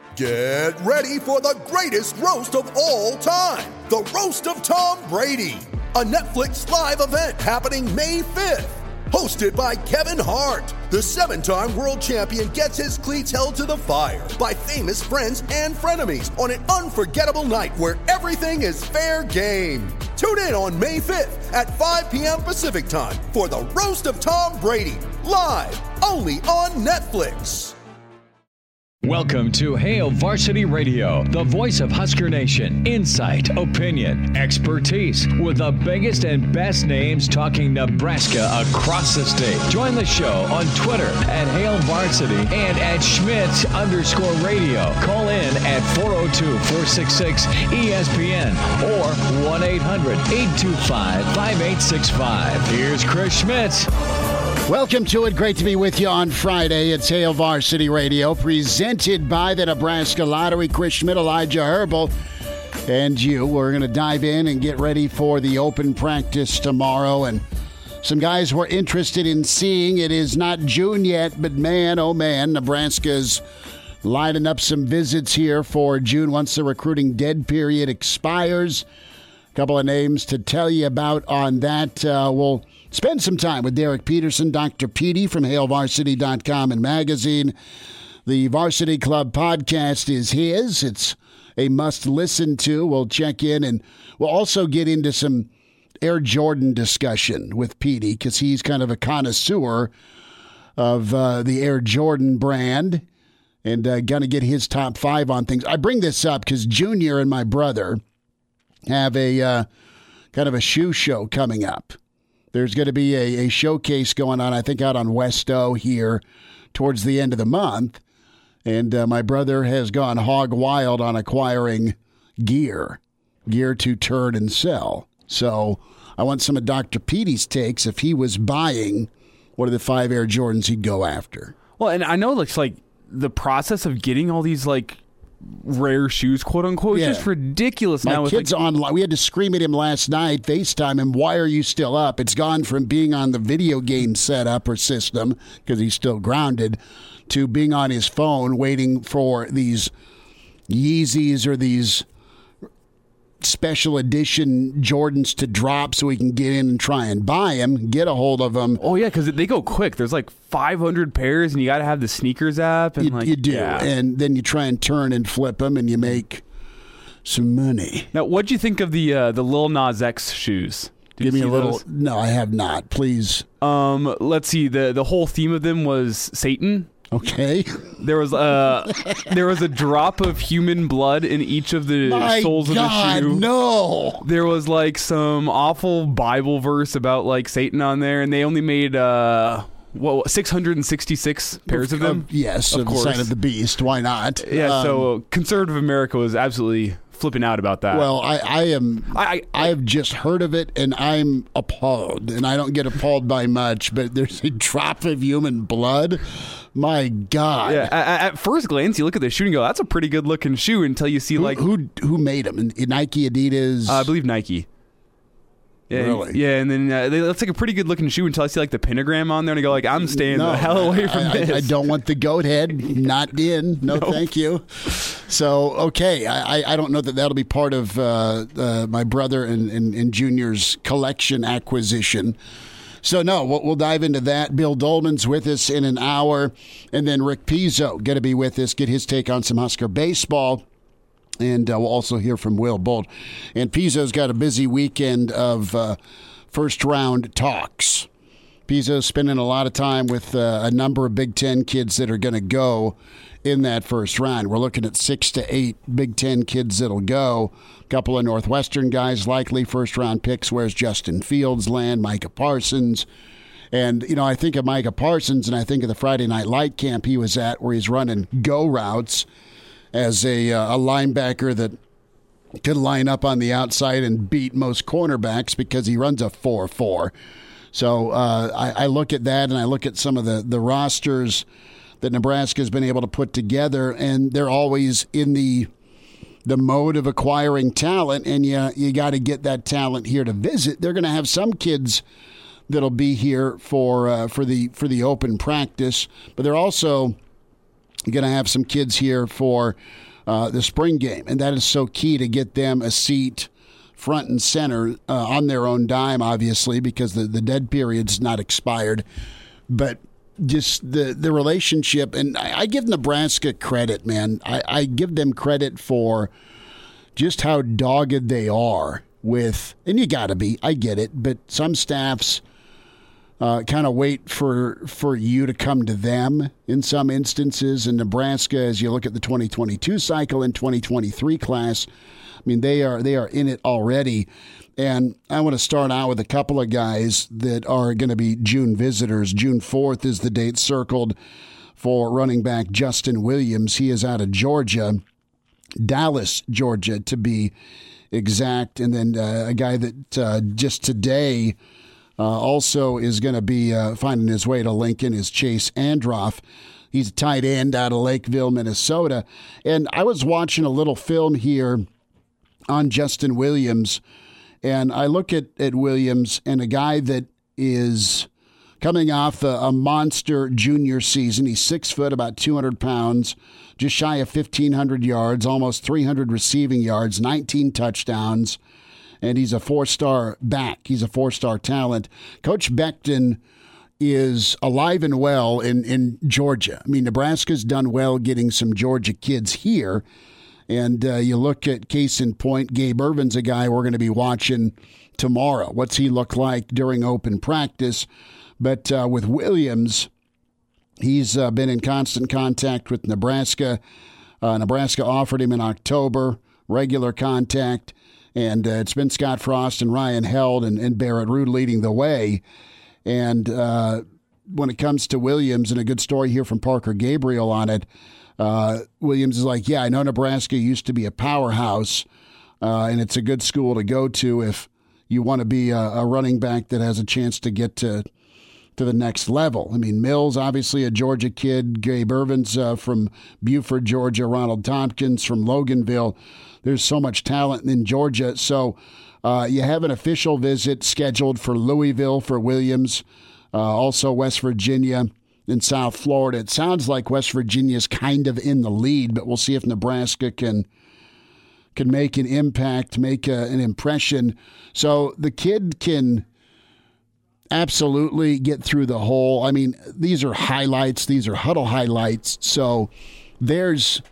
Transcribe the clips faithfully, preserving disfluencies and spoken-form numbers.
Get ready for the greatest roast of all time, the Roast of Tom Brady, a Netflix live event happening May fifth. Hosted by Kevin Hart, the seven-time world champion gets his cleats held to the fire by famous friends and frenemies on an unforgettable night where everything is fair game. Tune in on May fifth at five p.m. Pacific time for the Roast of Tom Brady, live only on Netflix. Welcome to Hail Varsity Radio, the voice of Husker Nation. Insight, opinion, expertise, with the biggest and best names talking Nebraska across the state. Join the show on Twitter at Hail Varsity and at Schmitz underscore radio. Call in at four oh two, four six six, E S P N or one eight hundred, eight two five, five eight six five. Here's Chris Schmitz. Welcome to it. Great to be with you on Friday. It's Hail Varsity Radio, presented by the Nebraska Lottery. Chris Schmidt, Elijah Herbal, and you. We're going to dive in and get ready for the open practice tomorrow. And some guys we're interested in seeing. It is not June yet, but man, oh man, Nebraska's lining up some visits here for June once the recruiting dead period expires. A couple of names to tell you about on that. Uh, we'll spend some time with Derek Peterson, Doctor Petey from Hail Varsity dot com and magazine. The Varsity Club podcast is his. It's a must-listen to. We'll check in, and we'll also get into some Air Jordan discussion with Petey because he's kind of a connoisseur of uh, the Air Jordan brand and uh, going to get his top five on things. I bring this up because Junior and my brother have a uh, kind of a shoe show coming up. There's going to be a, a showcase going on, I think, out on Westo here towards the end of the month. And uh, my brother has gone hog wild on acquiring gear, gear to turn and sell. So I want some of Doctor Petey's takes. If he was buying, what are the five Air Jordans he'd go after? Well, and I know it's like the process of getting all these, like, rare shoes, quote unquote, yeah. is just ridiculous. My now kid's like, online. We had to scream at him last night, FaceTime him, why are you still up? It's gone from being on the video game setup or system, because he's still grounded, to being on his phone waiting for these Yeezys or these special edition Jordans to drop so we can get in and try and buy them, get a hold of them. Oh, yeah, because they go quick. There's like five hundred pairs, and you got to have the sneakers app. And you, like, you do. Yeah. And then you try and turn and flip them, and you make some money. Now, what'd you think of the uh, the Lil Nas X shoes? Did Give you me a see little. those? No, I have not. Please. Um, let's see. The the whole theme of them was Satan. Okay. There was uh there was a drop of human blood in each of the My soles God, of the shoe. No. There was like some awful Bible verse about like Satan on there, and they only made uh what six hundred sixty-six pairs of them. Uh, yes, of of course. the sign of the beast. Why not? Yeah. Um, so conservative America was absolutely flipping out about that. Well, I, I am. I, I I have just heard of it, and I'm appalled. And I don't get appalled by much, but there's a drop of human blood. My God. Yeah. At, at first glance, you look at the shoe and go, "That's a pretty good looking shoe." Until you see Who, like who who made them? Nike, Adidas. uh, I believe Nike. Yeah, Really? Yeah, and then uh, they, that's like a pretty good looking shoe until I see like the pentagram on there, and I go like, "I'm staying no, the hell away from I, this." I, I don't want the goat head. Not in. No, Nope. thank you. So, okay. I, I, I don't know that that'll be part of uh, uh, my brother and, and, and Junior's collection acquisition. So, no, we'll, we'll dive into that. Bill Dolman's with us in an hour. And then Rick Pizzo going to be with us, get his take on some Husker baseball. And uh, we'll also hear from Will Bolt. And Pizzo's got a busy weekend of uh, first-round talks. Pizzo's spending a lot of time with uh, a number of Big Ten kids that are going to go in that first round. We're looking at six to eight Big Ten kids that'll go. A couple of Northwestern guys likely first-round picks. Where's Justin Fields land? Micah Parsons. And, you know, I think of Micah Parsons, and I think of the Friday Night Light camp he was at where he's running go routes as a, uh, a linebacker that could line up on the outside and beat most cornerbacks because he runs a four four. So uh, I, I look at that, and I look at some of the, the rosters that Nebraska has been able to put together, and they're always in the the mode of acquiring talent, and you, you got to get that talent here to visit. They're going to have some kids that'll be here for uh, for the for the open practice, but they're also going to have some kids here for uh, the spring game, and that is so key to get them a seat front and center uh, on their own dime, obviously, because the, the dead period's not expired. But just the, the relationship, and I, I give Nebraska credit, man. I, I give them credit for just how dogged they are with, and you got to be, I get it, but some staffs uh, kind of wait for for you to come to them in some instances. In Nebraska, as you look at the twenty twenty-two cycle and twenty twenty-three class, I mean, they are they are in it already. And I want to start out with a couple of guys that are going to be June visitors. June fourth is the date circled for running back Justin Williams. He is out of Georgia, Dallas, Georgia, to be exact. And then uh, a guy that uh, just today uh, also is going to be uh, finding his way to Lincoln is Chase Androff. He's a tight end out of Lakeville, Minnesota. And I was watching a little film here on Justin Williams, and I look at, at Williams and a guy that is coming off a, a monster junior season. He's six foot, about two hundred pounds, just shy of fifteen hundred yards, almost three hundred receiving yards, nineteen touchdowns, and he's a four-star back. He's a four-star talent. Coach Becton is alive and well in, in Georgia. I mean, Nebraska's done well getting some Georgia kids here. And uh, you look at case in point, Gabe Irvin's a guy we're going to be watching tomorrow. What's he look like during open practice? But uh, with Williams, he's uh, been in constant contact with Nebraska. Uh, Nebraska offered him in October, regular contact. And uh, it's been Scott Frost and Ryan Held and, and Barrett Ruud leading the way. And uh, when it comes to Williams, and a good story here from Parker Gabriel on it, Uh, Williams is like, yeah, I know Nebraska used to be a powerhouse, uh, and it's a good school to go to if you want to be a, a running back that has a chance to get to to the next level. I mean, Mills, obviously a Georgia kid. Gabe Irvin's uh, from Buford, Georgia. Ronald Tompkins from Loganville. There's so much talent in Georgia. So uh, you have an official visit scheduled for Louisville for Williams, uh, also West Virginia, in South Florida. It sounds like West Virginia's kind of in the lead, but we'll see if Nebraska can can make an impact, make a, an impression. So the kid can absolutely get through the hole. I mean, these are highlights. These are huddle highlights. So there's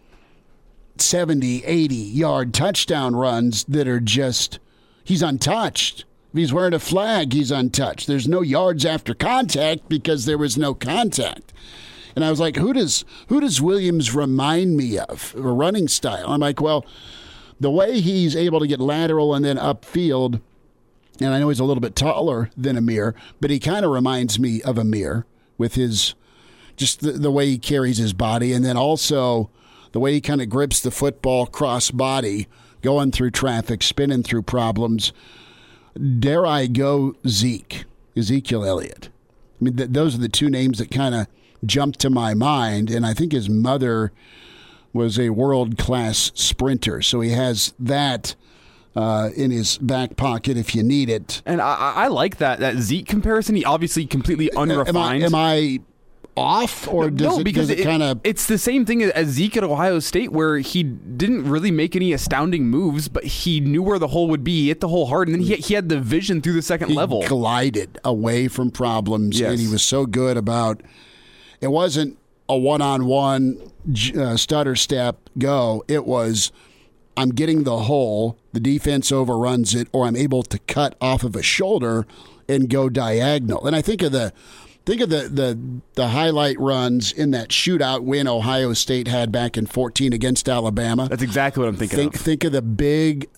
seventy, eighty-yard touchdown runs that are just, he's untouched. If he's wearing a flag, he's untouched. There's no yards after contact because there was no contact. And I was like, who does who does Williams remind me of? A running style. I'm like, well, the way he's able to get lateral and then upfield, and I know he's a little bit taller than Amir, but he kind of reminds me of Amir with his, just the, the way he carries his body, and then also the way he kind of grips the football cross body, going through traffic, spinning through problems. Dare I go Zeke, Ezekiel Elliott. I mean, th- those are the two names that kind of jumped to my mind, and I think his mother was a world-class sprinter, so he has that uh, in his back pocket if you need it. And I, I like that that Zeke comparison. He obviously completely unrefined. Am I, am I off, or does no, it, because does it, it kind of... It's the same thing as Zeke at Ohio State, where he didn't really make any astounding moves, but he knew where the hole would be. He hit the hole hard, and then he, he had the vision through the second he level. glided away from problems, yes. and he was so good about... It wasn't a one-on-one uh, stutter step go. It was, I'm getting the hole, the defense overruns it, or I'm able to cut off of a shoulder and go diagonal. And I think of the... Think of the, the the highlight runs in that shootout win Ohio State had back in fourteen against Alabama. That's exactly what I'm thinking think, of. Think of the big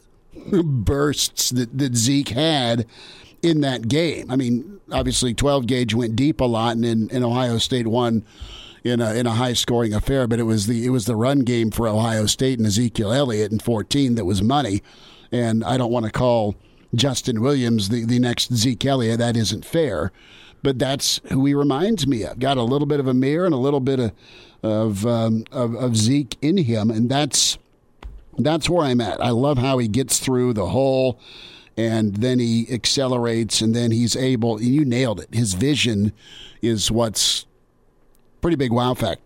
bursts that, that Zeke had in that game. I mean, obviously twelve gauge went deep a lot, and, and, and Ohio State won in a in a high scoring affair. But it was the it was the run game for Ohio State and Ezekiel Elliott in fourteen that was money. And I don't want to call Justin Williams the, the next Zeke Elliott. That isn't fair. But that's who he reminds me of. Got a little bit of Amir and a little bit of of, um, of of Zeke in him, and that's that's where I'm at. I love how he gets through the hole, and then he accelerates, and then he's able. You nailed it. His vision is what's pretty big wow factor.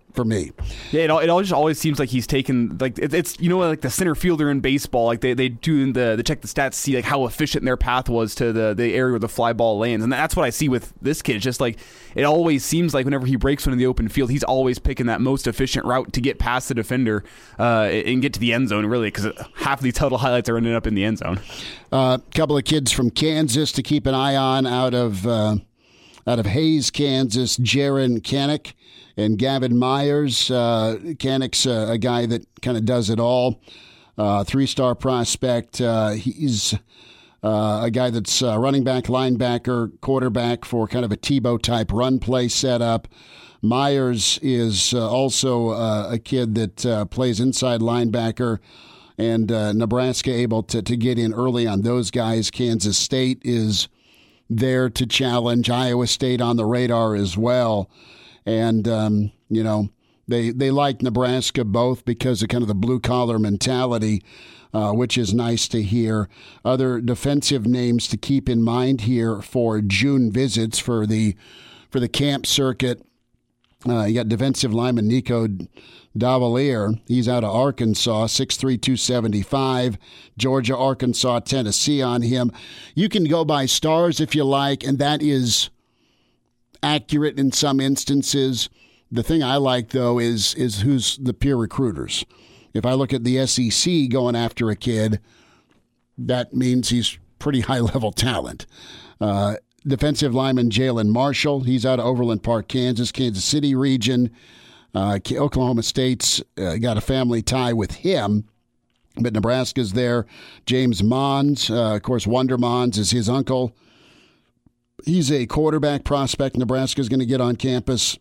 for me. Yeah, it, it all just always seems like he's taken, like, it, it's, you know, like the center fielder in baseball, like they, they do in the, they check the stats, see like how efficient their path was to the, the area where the fly ball lands. And that's what I see with this kid. It's just like, it always seems like whenever he breaks one in the open field, he's always picking that most efficient route to get past the defender uh, and get to the end zone, really, because half of these total highlights are ending up in the end zone. A uh, couple of kids from Kansas to keep an eye on out of, uh, out of Hayes, Kansas, Jaron Kanek and Gavin Myers. Uh, Kanek's uh, a guy that kind of does it all. Uh, three-star prospect. Uh, he's uh, a guy that's uh, running back, linebacker, quarterback for kind of a Tebow-type run play setup. Myers is uh, also uh, a kid that uh, plays inside linebacker, and uh, Nebraska able to, to get in early on those guys. Kansas State is there to challenge. Iowa State on the radar as well. And, um, you know, they they like Nebraska both because of kind of the blue-collar mentality, uh, which is nice to hear. Other defensive names to keep in mind here for June visits for the for the camp circuit. Uh, you got defensive lineman Nico Davalier. He's out of Arkansas, six three, two seventy-five. Georgia, Arkansas, Tennessee on him. You can go by stars if you like, and that is accurate in some instances. The thing I like, though, is is who's the peer recruiters. If I look at the S E C going after a kid, that means he's pretty high-level talent. Uh, defensive lineman Jalen Marshall, he's out of Overland Park, Kansas, Kansas City region. Uh, Oklahoma State's uh, got a family tie with him, but Nebraska's there. James Mons, uh, of course, Wonder Mons is his uncle. He's a quarterback prospect Nebraska's going to get on campus,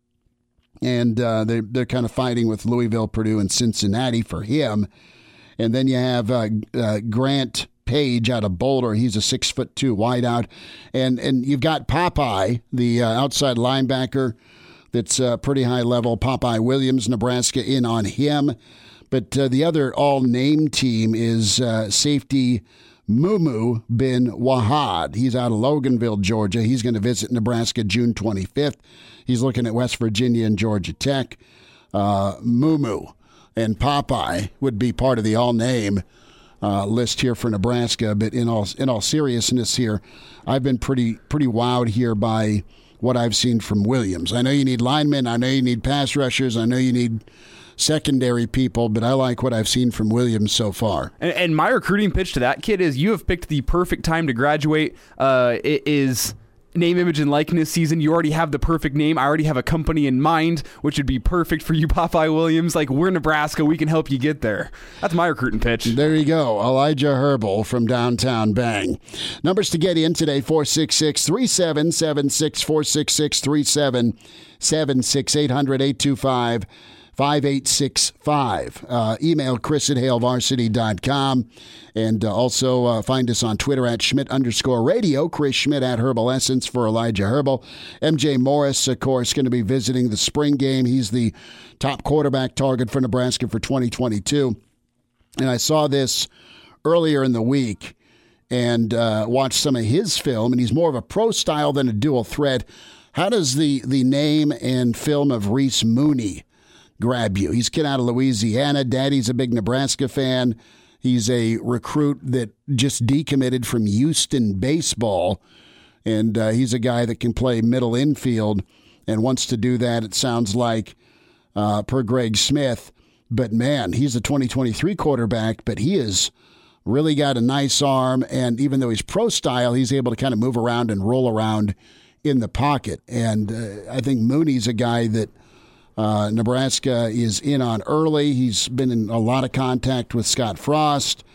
and uh, they're, they're kind of fighting with Louisville, Purdue, and Cincinnati for him. And then you have uh, uh, Grant Page out of Boulder. He's a six foot two wideout. And and you've got Popeye, the uh, outside linebacker that's uh, pretty high level. Popeye Williams, Nebraska in on him. But uh, the other all-name team is uh, safety Mumu bin Wahad. He's out of Loganville, Georgia. He's going to visit Nebraska June twenty-fifth. He's looking at West Virginia and Georgia Tech. Uh, Mumu and Popeye would be part of the all-name uh, list here for Nebraska. But in all in all seriousness here, I've been pretty pretty wowed here by what I've seen from Williams. I know you need linemen. I know you need pass rushers. I know you need secondary people, but I like what I've seen from Williams so far. And, and my recruiting pitch to that kid is you have picked the perfect time to graduate. Uh, it is name, image, and likeness season. You already have the perfect name. I already have a company in mind, which would be perfect for you, Popeye Williams. Like, we're Nebraska. We can help you get there. That's my recruiting pitch. There you go. Elijah Herbal from downtown Bang. Numbers to get in today, four six six, three seven seven six, four six six, three seven seven six, eight hundred, eight two five, five eight six five. Uh, email Chris at hail varsity dot com. And uh, also uh, find us on Twitter at Schmidt underscore radio. Chris Schmidt at Herbal Essence for Elijah Herbal. M J Morris, of course, going to be visiting the spring game. He's the top quarterback target for Nebraska for twenty twenty-two. And I saw this earlier in the week and uh, watched some of his film. And he's more of a pro style than a dual threat. How does the, the name and film of Reese Mooney grab you? He's a kid out of Louisiana. Daddy's a big Nebraska fan. He's a recruit that just decommitted from Houston baseball, and uh, he's a guy that can play middle infield and wants to do that, it sounds like, uh, per Greg Smith. But, man, he's a twenty twenty-three quarterback, but he has really got a nice arm, and even though he's pro-style, he's able to kind of move around and roll around in the pocket. And uh, I think Mooney's a guy that Uh, Nebraska is in on early. He's been in a lot of contact with Scott Frost,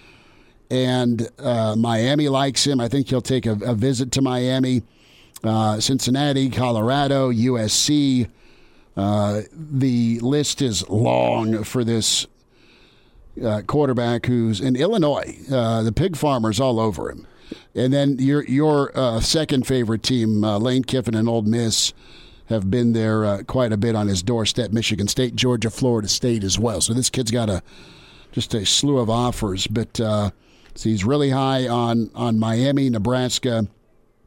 and uh, Miami likes him. I think he'll take a, a visit to Miami, uh, Cincinnati, Colorado, U S C. Uh, the list is long for this uh, quarterback who's in Illinois. Uh, the pig farmers all over him. And then your, your uh, second favorite team, uh, Lane Kiffin and Ole Miss, have been there uh, quite a bit on his doorstep. Michigan State, Georgia, Florida State as well. So this kid's got a just a slew of offers. But uh, so he's really high on, on Miami, Nebraska,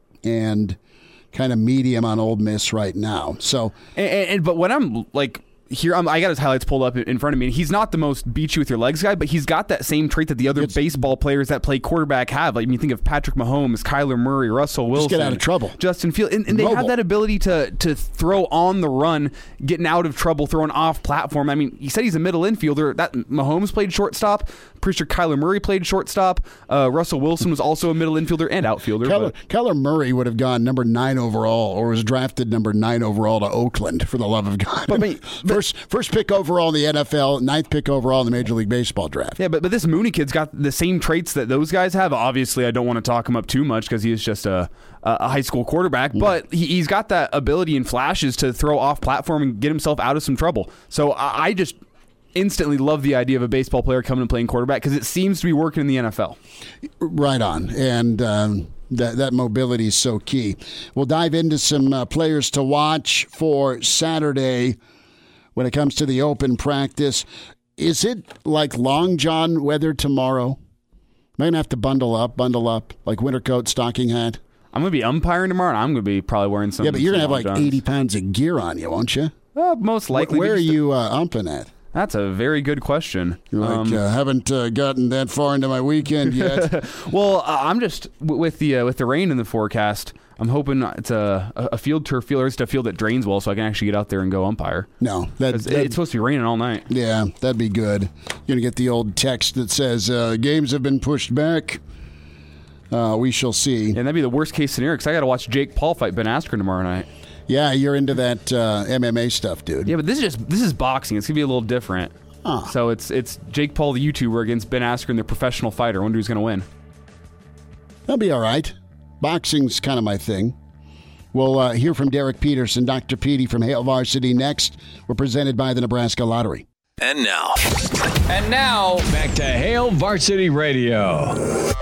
and kind of medium on Ole Miss right now. So, and, and but when I'm like here I'm, I got his highlights pulled up in front of me. He's not the most beat you with your legs guy, but he's got that same trait that the other it's, baseball players that play quarterback have. Like, I mean, think of Patrick Mahomes, Kyler Murray, Russell Wilson. Just get out of trouble. Justin Fields. And, and they have that ability to to throw on the run, getting out of trouble, throwing off platform. I mean, he said he's a middle infielder. That Mahomes played shortstop. Pretty sure Kyler Murray played shortstop. Uh, Russell Wilson was also a middle infielder and outfielder. Kyler, Kyler Murray would have gone number nine overall, or was drafted number nine overall to Oakland, for the love of God. But, but first, first pick overall in the N F L, ninth pick overall in the Major League Baseball draft. Yeah, but but this Mooney kid's got the same traits that those guys have. Obviously, I don't want to talk him up too much because he is just a a high school quarterback, yeah. but he, he's got that ability and flashes to throw off platform and get himself out of some trouble. So I, I just instantly love the idea of a baseball player coming and playing quarterback because it seems to be working in the N F L. Right on. And um, that, that mobility is so key. We'll dive into some uh, players to watch for Saturday when it comes to the open practice. Is it like Long John weather tomorrow? Am I going to have to bundle up, bundle up, like winter coat, stocking hat? I'm going to be umpiring tomorrow, and I'm going to be probably wearing some. Yeah, but you're going to have like Johns. eighty pounds of gear on you, won't you? Uh, most likely. Where, where are you uh, umping at? That's a very good question. You're like, um, uh, haven't uh, gotten that far into my weekend yet. Well, uh, I'm just with the uh, with the rain in the forecast. I'm hoping it's a a field turf field or it's a field that drains well, so I can actually get out there and go umpire. No, that, that it's supposed to be raining all night. Yeah, that'd be good. You're gonna get the old text that says uh, games have been pushed back. Uh, we shall see. And that'd be the worst case scenario because I got to watch Jake Paul fight Ben Askren tomorrow night. Yeah, you're into that uh, M M A stuff, dude. Yeah, but this is just this is boxing. It's gonna be a little different. Huh. So it's it's Jake Paul, the YouTuber, against Ben Askren, the professional fighter. I wonder who's gonna win. That'll be all right. Boxing's kind of my thing. We'll uh, hear from Derek Peterson, Doctor Petey from Hail Varsity next. We're presented by the Nebraska Lottery. And now. And now, back to Hail Varsity Radio.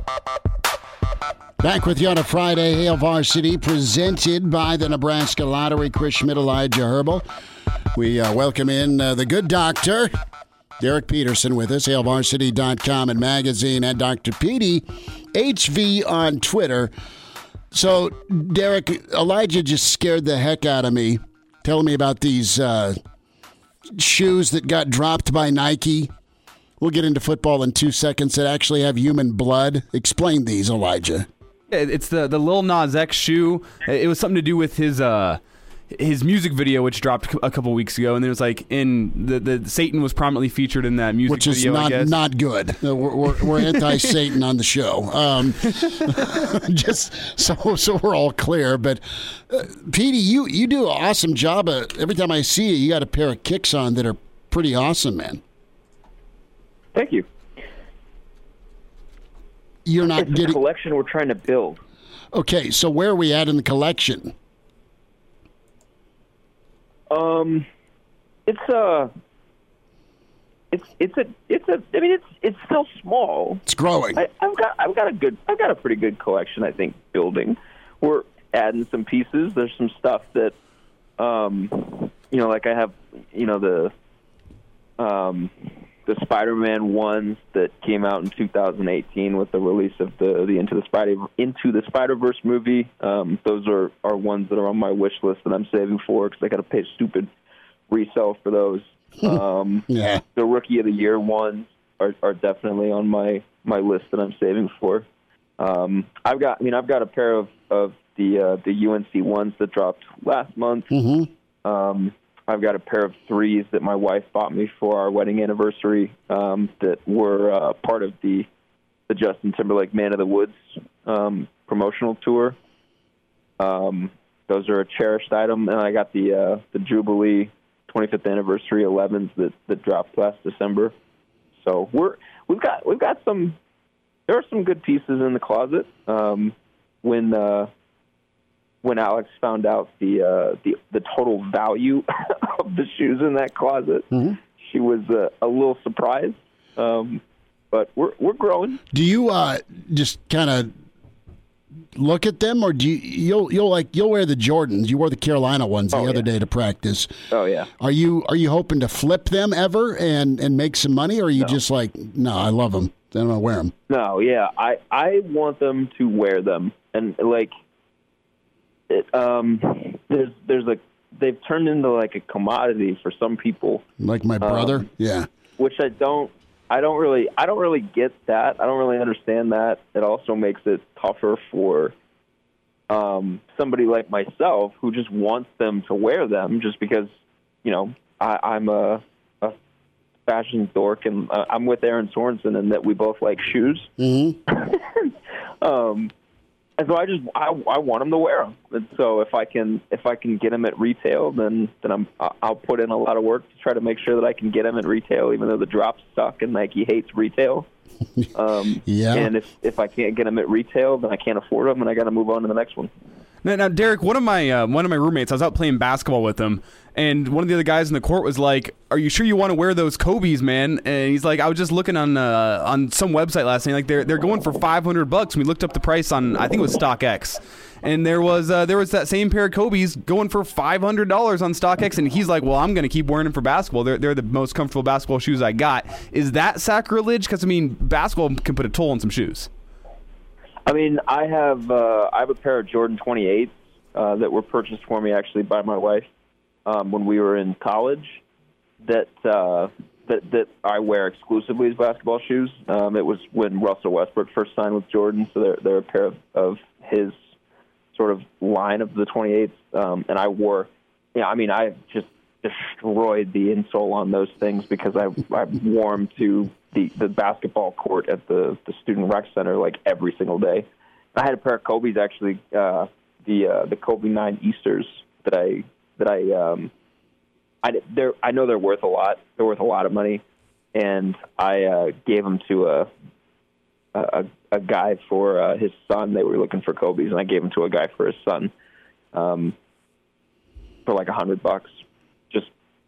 Back with you on a Friday, Hail Varsity, presented by the Nebraska Lottery. Chris Schmidt, Elijah Herbal. We uh, welcome in uh, the good doctor, Derek Peterson, with us, hail varsity dot com and magazine, and Doctor Petey, H V on Twitter. So, Derek, Elijah just scared the heck out of me, telling me about these uh, shoes that got dropped by Nike. We'll get into football in two seconds that actually have human blood. Explain these, Elijah. It's the the Lil Nas X shoe. It was something to do with his uh his music video, which dropped a couple weeks ago, and it was like in the, the Satan was prominently featured in that music which is video. not I guess. not good. We're, we're, we're anti-Satan on the show. Um, just so so we're all clear. But uh, Petey, you you do an awesome job. Of, every time I see you, you got a pair of kicks on that are pretty awesome, man. Thank you. You're not it's getting a collection we're trying to build. Okay, so where are we at in the collection? Um, it's a, it's it's a it's a. I mean, it's it's still small. It's growing. I, I've got I've got a good I've got a pretty good collection. I think building. We're adding some pieces. There's some stuff that, um, you know, like I have, you know, the, um. the Spider-Man ones that came out in two thousand eighteen with the release of the the Into the Spider Into the Spider-Verse movie. Um, those are, are ones that are on my wish list that I'm saving for because I got to pay stupid resale for those. Um, yeah. The Rookie of the Year ones are, are definitely on my, my list that I'm saving for. Um, I've got I mean I've got a pair of of the uh, the U N C ones that dropped last month. Mm-hmm. Um, I've got a pair of threes that my wife bought me for our wedding anniversary um, that were uh, part of the the Justin Timberlake Man of the Woods um, promotional tour. Um, those are a cherished item, and I got the uh, the Jubilee twenty-fifth anniversary elevens that, that dropped last December. So we're we've got we've got some. There are some good pieces in the closet. Um, when uh, when Alex found out the uh, the the total value of the shoes in that closet, mm-hmm. she was uh, a little surprised. Um, but we're we're growing. Do you uh, just kind of look at them, or do you you'll you'll like you'll wear the Jordans? You wore the Carolina ones the oh, other yeah. day to practice. Oh yeah. Are you are you hoping to flip them ever and, and make some money, or are you no. just like, no, I love them, then I'm gonna wear them? No, yeah, I I want them to wear them, and like. It, um, there's there's a they've turned into like a commodity for some people. Like my brother, um, yeah. Which I don't, I don't really, I don't really get that. I don't really understand that. It also makes it tougher for um, somebody like myself who just wants them to wear them, just because, you know, I, I'm a, a fashion dork, and uh, I'm with Aaron Sorensen, and that we both like shoes. Mm-hmm. um, And so I just I, I want them to wear them. And so if I can if I can get them at retail, then then I'm I'll put in a lot of work to try to make sure that I can get them at retail, even though the drops suck and Nike hates retail. Um, yeah. And if if I can't get them at retail, then I can't afford them, and I got to move on to the next one. Now, now Derek, one of my uh, one of my roommates, I was out playing basketball with him, and one of the other guys in the court was like, "Are you sure you want to wear those Kobe's, man?" And he's like, "I was just looking on uh, on some website last night. Like they're they're going for five hundred bucks." We looked up the price on, I think it was StockX, and there was uh, there was that same pair of Kobe's going for five hundred dollars on StockX. And he's like, "Well, I'm going to keep wearing them for basketball. They're they're the most comfortable basketball shoes I got." Is that sacrilege? Because I mean, basketball can put a toll on some shoes. I mean, I have uh, I have a pair of Jordan twenty-eights uh, that were purchased for me actually by my wife um, when we were in college. That uh, that that I wear exclusively as basketball shoes. Um, it was when Russell Westbrook first signed with Jordan, so they're they're a pair of, of his sort of line of the twenty-eights. Um, and I wore, yeah, I mean, I just destroyed the insole on those things because I I wore them to the, the basketball court at the, the student rec center like every single day. I had a pair of Kobe's actually, uh, the uh, the Kobe nine Easters that I that I um, I they're I know they're worth a lot. They're worth a lot of money, and I uh, gave them to a a, a guy for uh, his son. They were looking for Kobe's, and I gave them to a guy for his son um, for like a hundred bucks. Just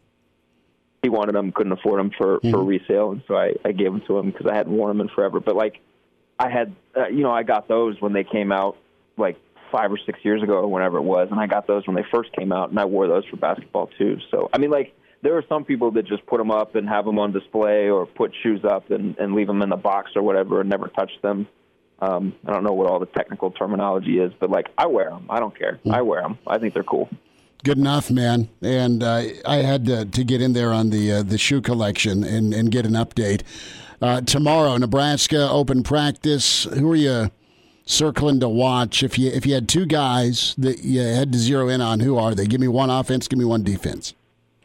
he wanted them, couldn't afford them for, mm-hmm. for resale, and so I, I gave them to him because I hadn't worn them in forever. But like I had, uh, you know, I got those when they came out like five or six years ago or whenever it was, and I got those when they first came out, and I wore those for basketball too. So I mean, like there are some people that just put them up and have them on display, or put shoes up and, and leave them in the box or whatever and never touch them. Um, I don't know what all the technical terminology is, but like I wear them. I don't care. Mm-hmm. I wear them. I think they're cool. Good enough, man. And uh, I had to, to get in there on the uh, the shoe collection and, and get an update. Uh, tomorrow, Nebraska open practice. Who are you circling to watch? If you if you had two guys that you had to zero in on, who are they? Give me one offense. Give me one defense.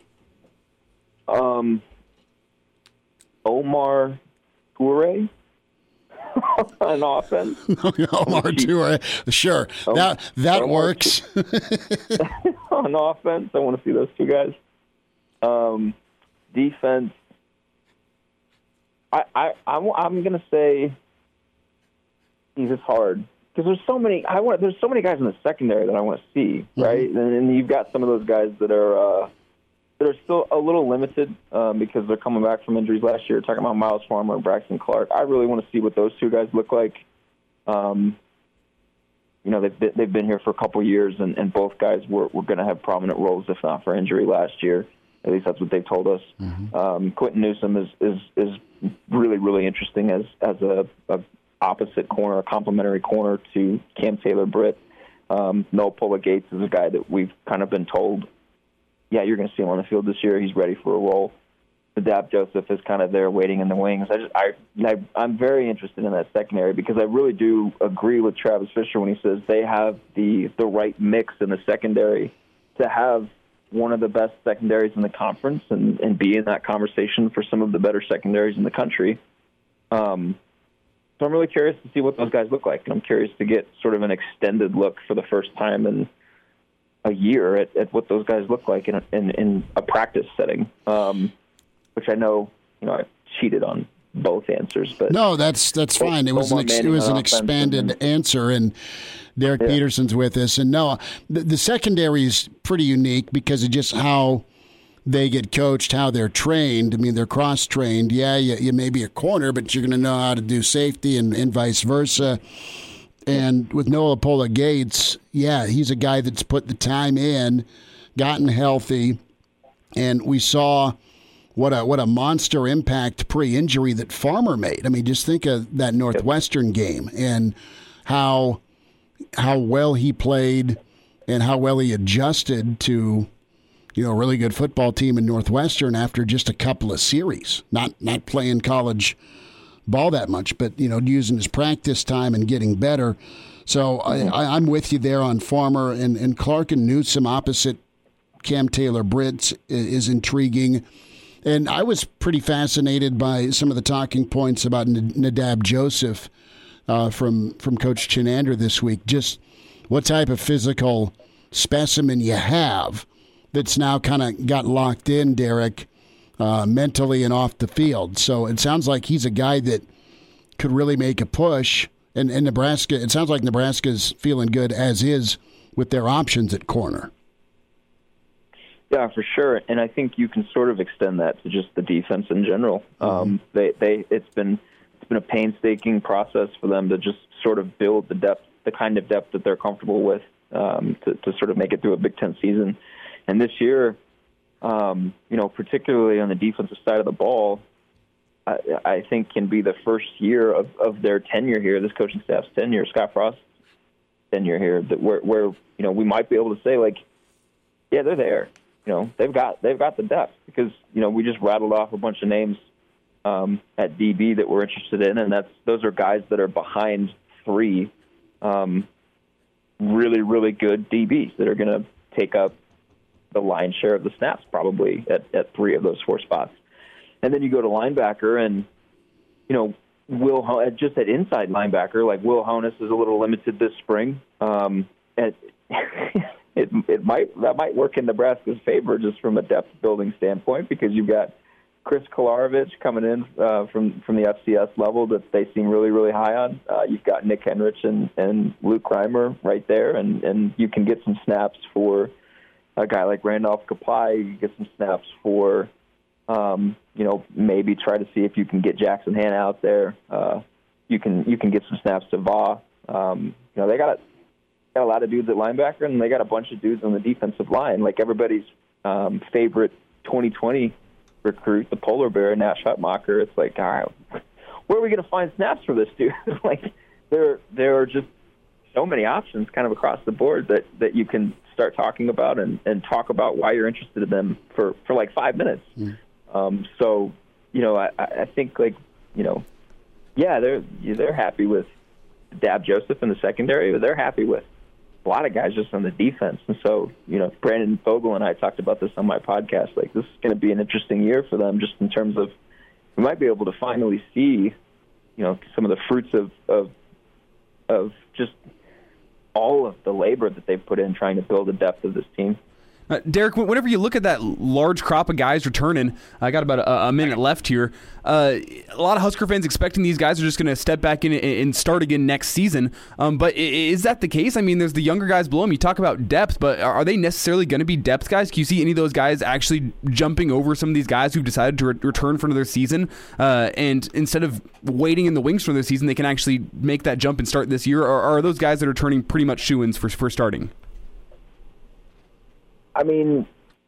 Um, Omar Toure. On offense. Omar Toure. Sure. Um, that that Omar works. On offense, I want to see those two guys. Um, defense, I, I, I'm, I'm going to say, geez, it's hard because there's so many. I want. There's so many guys in the secondary that I want to see, right? Mm-hmm. And, and you've got some of those guys that are uh, that are still a little limited um, because they're coming back from injuries last year. Talking about Miles Farmer and Braxton Clark, I really want to see what those two guys look like. Um, you know, they've been, they've been here for a couple of years, and, and both guys were, were going to have prominent roles, if not for injury, last year. At least that's what they've told us. Mm-hmm. Um, Quentin Newsom is, is is really, really interesting as as a, a opposite corner, a complementary corner to Cam Taylor-Britt. Um, Noah Pola-Gates is a guy that we've kind of been told, yeah, you're going to see him on the field this year. He's ready for a role. Nadab Joseph is kind of there waiting in the wings. I just, I, I, I'm very interested in that secondary because I really do agree with Travis Fisher when he says they have the, the right mix in the secondary to have one of the best secondaries in the conference and, and be in that conversation for some of the better secondaries in the country. Um, so I'm really curious to see what those guys look like, and I'm curious to get sort of an extended look for the first time in a year at, at what those guys look like in a, in, in a practice setting. Um, which I know, you know, I cheated on both answers, but no, that's that's fine. It was an ex- it was an expanded and, answer, and Derek yeah. Peterson's with us. And no, the, the secondary is pretty unique because of just how they get coached, how they're trained. I mean, they're cross trained. Yeah, you, you may be a corner, but you're going to know how to do safety, and, and vice versa. And with Noah Pola-Gates, yeah, he's a guy that's put the time in, gotten healthy, and we saw what a what a monster impact pre-injury that Farmer made. I mean, just think of that Northwestern game and how how well he played and how well he adjusted to you know, a really good football team in Northwestern after just a couple of series, not not playing college ball that much, but, you know, using his practice time and getting better. So I, I, I'm with you there on Farmer, and, and Clark and Newsome opposite Cam Taylor-Britt is intriguing. And I was pretty fascinated by some of the talking points about Nadab Joseph uh, from, from Coach Chinander this week. Just what type of physical specimen you have that's now kind of got locked in, Derek, uh, mentally and off the field. So it sounds like he's a guy that could really make a push. And, and Nebraska, it sounds like Nebraska's feeling good as is with their options at corner. Yeah, for sure. And I think you can sort of extend that to just the defense in general. Mm-hmm. Um, they, they, it's been it's been a painstaking process for them to just sort of build the depth, the kind of depth that they're comfortable with, um, to, to sort of make it through a Big Ten season. And this year, um, you know, particularly on the defensive side of the ball, I, I think can be the first year of, of their tenure here, this coaching staff's tenure, Scott Frost's tenure here, that where, where you know we might be able to say, like, yeah, they're there. You know, they've got they've got the depth, because, you know, we just rattled off a bunch of names um, at D B that we're interested in, and that's those are guys that are behind three um, really, really good D Bs that are going to take up the lion's share of the snaps probably at, at three of those four spots. And then you go to linebacker, and, you know, Will just at inside linebacker, like Will Honus is a little limited this spring. Um, and it it might that might work in Nebraska's favor just from a depth building standpoint, because you've got Chris Kolarovich coming in uh, from from the F C S level that they seem really really high on. Uh, you've got Nick Henrich and, and Luke Reimer right there, and, and you can get some snaps for a guy like Randolph Kapai. You get some snaps for. Um, you know, maybe try to see if you can get Jackson Hanna out there. Uh, you can you can get some snaps to Va. Um, you know, they got a, got a lot of dudes at linebacker, and they got a bunch of dudes on the defensive line. Like everybody's um, favorite twenty twenty recruit, the polar bear, Nash Hutmacher. It's like, all right, where are we going to find snaps for this dude? Like, there there are just so many options kind of across the board that, that you can start talking about and, and talk about why you're interested in them for, for like five minutes. Mm. Um, so, you know, I, I think, like, you know, yeah, they're they're happy with Dab Joseph in the secondary, but they're happy with a lot of guys just on the defense. And so, you know, Brandon Fogel and I talked about this on my podcast. Like, this is going to be an interesting year for them, just in terms of we might be able to finally see, you know, some of the fruits of of, of just all of the labor that they've put in trying to build the depth of this team. Uh, Derek, whenever you look at that large crop of guys returning, I got about a, a minute left here. Uh, a lot of Husker fans expecting these guys are just going to step back in and start again next season. Um, but is that the case? I mean, there's the younger guys below them. You talk about depth, but are they necessarily going to be depth guys? Can you see any of those guys actually jumping over some of these guys who've decided to re- return for another season? Uh, and instead of waiting in the wings for another season, they can actually make that jump and start this year? Or are those guys that are turning pretty much shoo-ins for, for starting? I mean,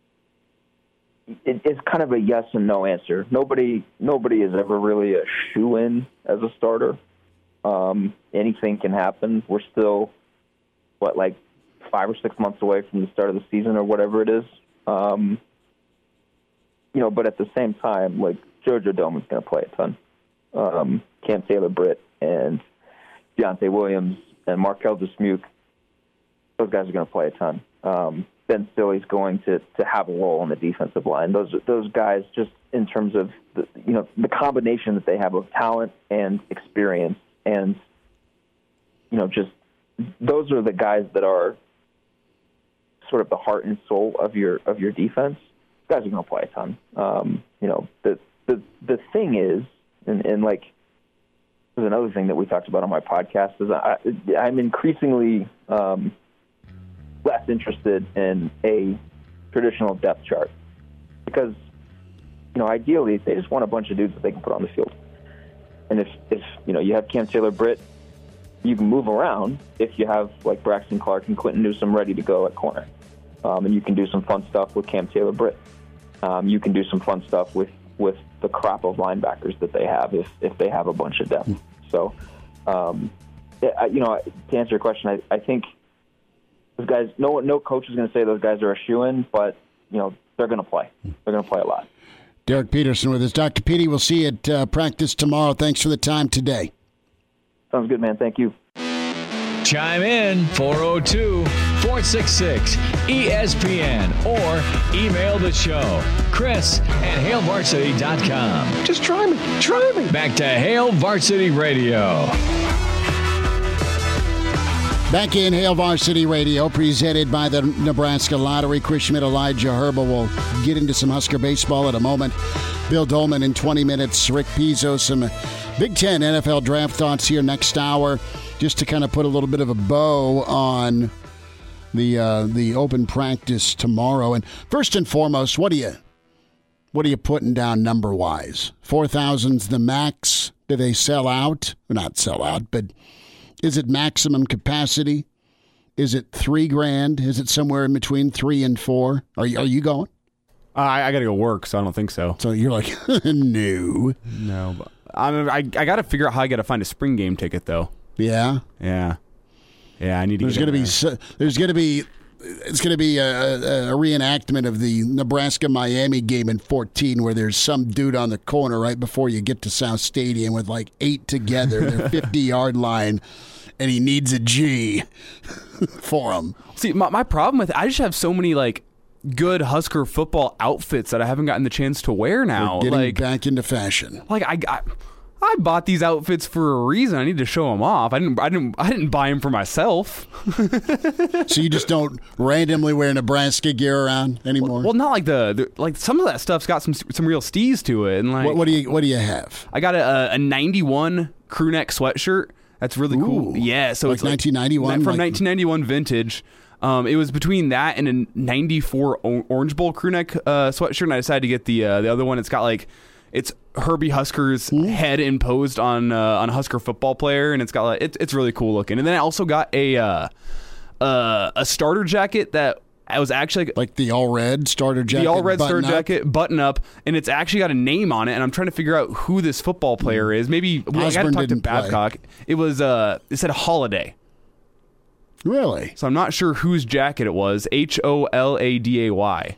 it, it's kind of a yes and no answer. Nobody, nobody is ever really a shoo-in as a starter. Um, anything can happen. We're still, what, like five or six months away from the start of the season or whatever it is. Um, you know, but at the same time, like, Jojo Doman's going to play a ton. Um, Cam Taylor-Britt and Deontay Williams and Markel Dismuke, those guys are going to play a ton. Um, Ben Stilley's going to, to have a role on the defensive line. Those those guys, just in terms of the, you know, the combination that they have of talent and experience, and, you know, just those are the guys that are sort of the heart and soul of your of your defense. Guys are going to play a ton. Um, you know, the the the thing is, and, and like, there's another thing that we talked about on my podcast is I, I'm increasingly. Um, less interested in a traditional depth chart, because, you know, ideally they just want a bunch of dudes that they can put on the field. And if, if you know, you have Cam Taylor-Britt, you can move around if you have, like, Braxton Clark and Quentin Newsome ready to go at corner. Um, and you can do some fun stuff with Cam Taylor-Britt. Um, you can do some fun stuff with, with the crop of linebackers that they have if, if they have a bunch of depth. So, um, I, you know, to answer your question, I, I think those guys, no no coach is going to say those guys are a shoo-in, but you know, they're going to play. They're going to play a lot. Derek Peterson with us. Doctor Petey, we'll see you at uh, practice tomorrow. Thanks for the time today. Sounds good, man. Thank you. Chime in four oh two, four six six, E S P N or email the show, Chris at Hail Varsity dot com. Just try me. Try me. Back to Hail Varsity Radio. Back in Hail Varsity Radio, presented by the Nebraska Lottery. Chris Schmidt, Elijah Herbal will get into some Husker baseball in a moment. Bill Dolman in twenty minutes. Rick Pizzo, some Big Ten N F L draft thoughts here next hour, just to kind of put a little bit of a bow on the uh, the open practice tomorrow. And first and foremost, what are you what are you putting down number wise? Four thousand's the max. Do they sell out? Or not sell out, but is it maximum capacity? Is it three grand? Is it somewhere in between three and four? Are you, are you going? Uh, I, I got to go work, so I don't think so. So you're like, no. No. But I mean, I, I got to figure out how I got to find a spring game ticket, though. Yeah? Yeah. Yeah, I need to There's get going to be, there's going to be, it's going to be a, a reenactment of the Nebraska-Miami game in fourteen where there's some dude on the corner right before you get to South Stadium with like eight together, their fifty-yard line, and he needs a G for him. See, my, my problem with it, I just have so many, like, good Husker football outfits that I haven't gotten the chance to wear now. We're getting like, back into fashion. Like, I got... I bought these outfits for a reason. I need to show them off. I didn't. I didn't. I didn't buy them for myself. So you just don't randomly wear Nebraska gear around anymore? Well, not like the, the like some of that stuff's got some some real steez to it. And like, what, what do you what do you have? I got a, a ninety-one crew neck sweatshirt. That's really Ooh, cool. Yeah, so like it's like nineteen ninety-one, from like, nineteen ninety-one vintage. Um, it was between that and a ninety-four o- Orange Bowl crew neck uh, sweatshirt, and I decided to get the uh, the other one. It's got like. It's Herbie Husker's head imposed on uh, on a Husker football player, and it's got like, it's it's really cool looking. And then I also got a uh, uh, a starter jacket that I was actually like the all red starter jacket, the all red starter up. jacket button up, and it's actually got a name on it. And I'm trying to figure out who this football player is. Maybe well, I got to talk to Babcock. Play. It was uh, it said Holiday. Really? So I'm not sure whose jacket it was. H O L A D A Y.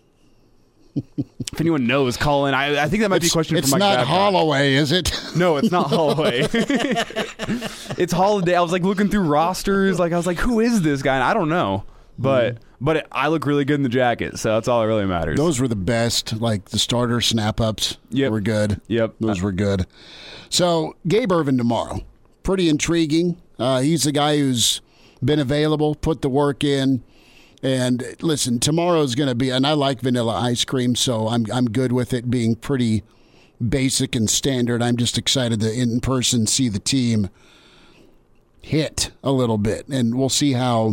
If anyone knows, call in. I, I think that might it's, be a question it's for Mike not Babcock. Holloway, is it? No, it's not Holloway. It's Holiday. I was like looking through rosters. Like I was like, who is this guy? And I don't know. But mm. but it, I look really good in the jacket, so that's all that really matters. Those were the best. Like the starter snap-ups yep. were good. Yep. Those were good. So Gabe Ervin tomorrow. Pretty intriguing. Uh, he's the guy who's been available, put the work in. And listen, tomorrow's going to be, and I like vanilla ice cream, so I'm I'm good with it being pretty basic and standard. I'm just excited to in person see the team hit a little bit, and we'll see how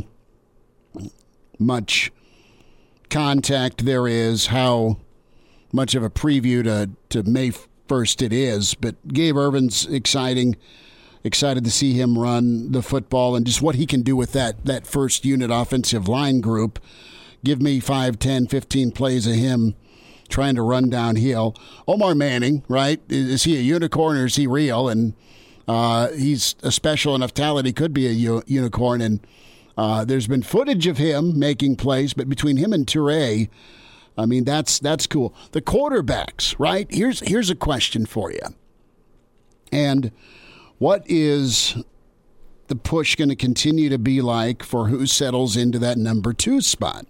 much contact there is, how much of a preview to, to May first it is. But Gabe Ervin's exciting. Excited to see him run the football and just what he can do with that that first unit offensive line group. Give me five, ten, fifteen plays of him trying to run downhill. Omar Manning, right? Is he a unicorn or is he real? And uh, he's a special enough talent. He could be a u- unicorn. And uh, there's been footage of him making plays, but between him and Toure, I mean, that's that's cool. The quarterbacks, right? Here's here's a question for you. And what is the push going to continue to be like for who settles into that number two spot?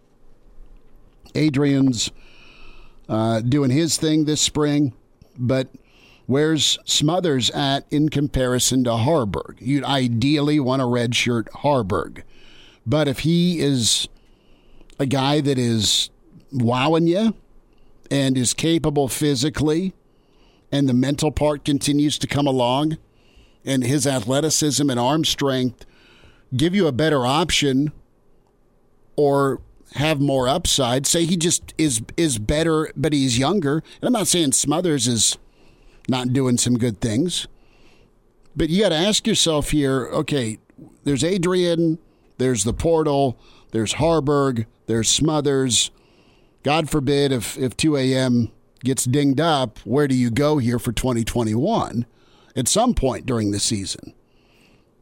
Adrian's uh, doing his thing this spring, but where's Smothers at in comparison to Harburg? You'd ideally want to redshirt Harburg. But if he is a guy that is wowing you and is capable physically and the mental part continues to come along, and his athleticism and arm strength give you a better option or have more upside. Say he just is is better, but he's younger. And I'm not saying Smothers is not doing some good things. But you got to ask yourself here, okay, there's Adrian, there's the portal, there's Harburg, there's Smothers. God forbid if, if two a.m. gets dinged up, where do you go here for twenty twenty-one? At some point during the season,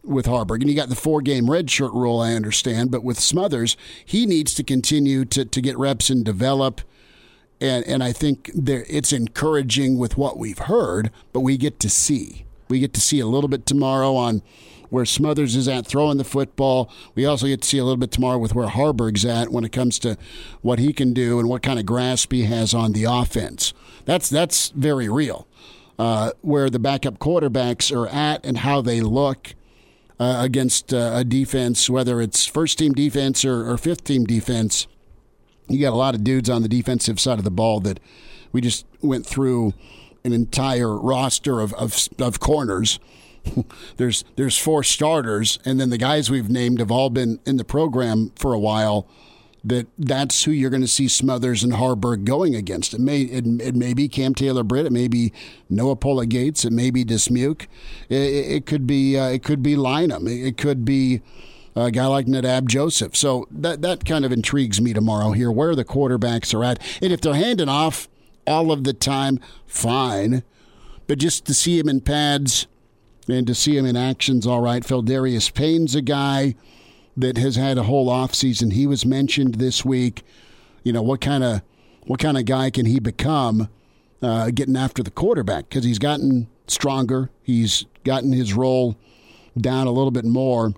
with Harburg. And you got the four-game redshirt rule, I understand. But with Smothers, he needs to continue to, to get reps and develop. And and I think there, it's encouraging with what we've heard, but we get to see. We get to see a little bit tomorrow on where Smothers is at throwing the football. We also get to see a little bit tomorrow with where Harburg's at when it comes to what he can do and what kind of grasp he has on the offense. That's that's very real. Uh, where the backup quarterbacks are at and how they look uh, against uh, a defense, whether it's first-team defense or, or fifth-team defense. You got a lot of dudes on the defensive side of the ball that we just went through an entire roster of, of, of corners. there's there's four starters, and then the guys we've named have all been in the program for a while. That that's who you're going to see Smothers and Harburg going against. It may it, it may be Cam Taylor-Britt, it may be Noah Pola-Gates, it may be Dismuke, it, it could be uh, it could be Lynham, it, it could be a guy like Nadab Joseph. So that that kind of intrigues me tomorrow here, where the quarterbacks are at, and if they're handing off all of the time, fine, but just to see him in pads and to see him in action's all right. Feldarius Payne's a guy that has had a whole offseason. He was mentioned this week. You know, what kind of what kind of guy can he become uh, getting after the quarterback? Because he's gotten stronger. He's gotten his role down a little bit more.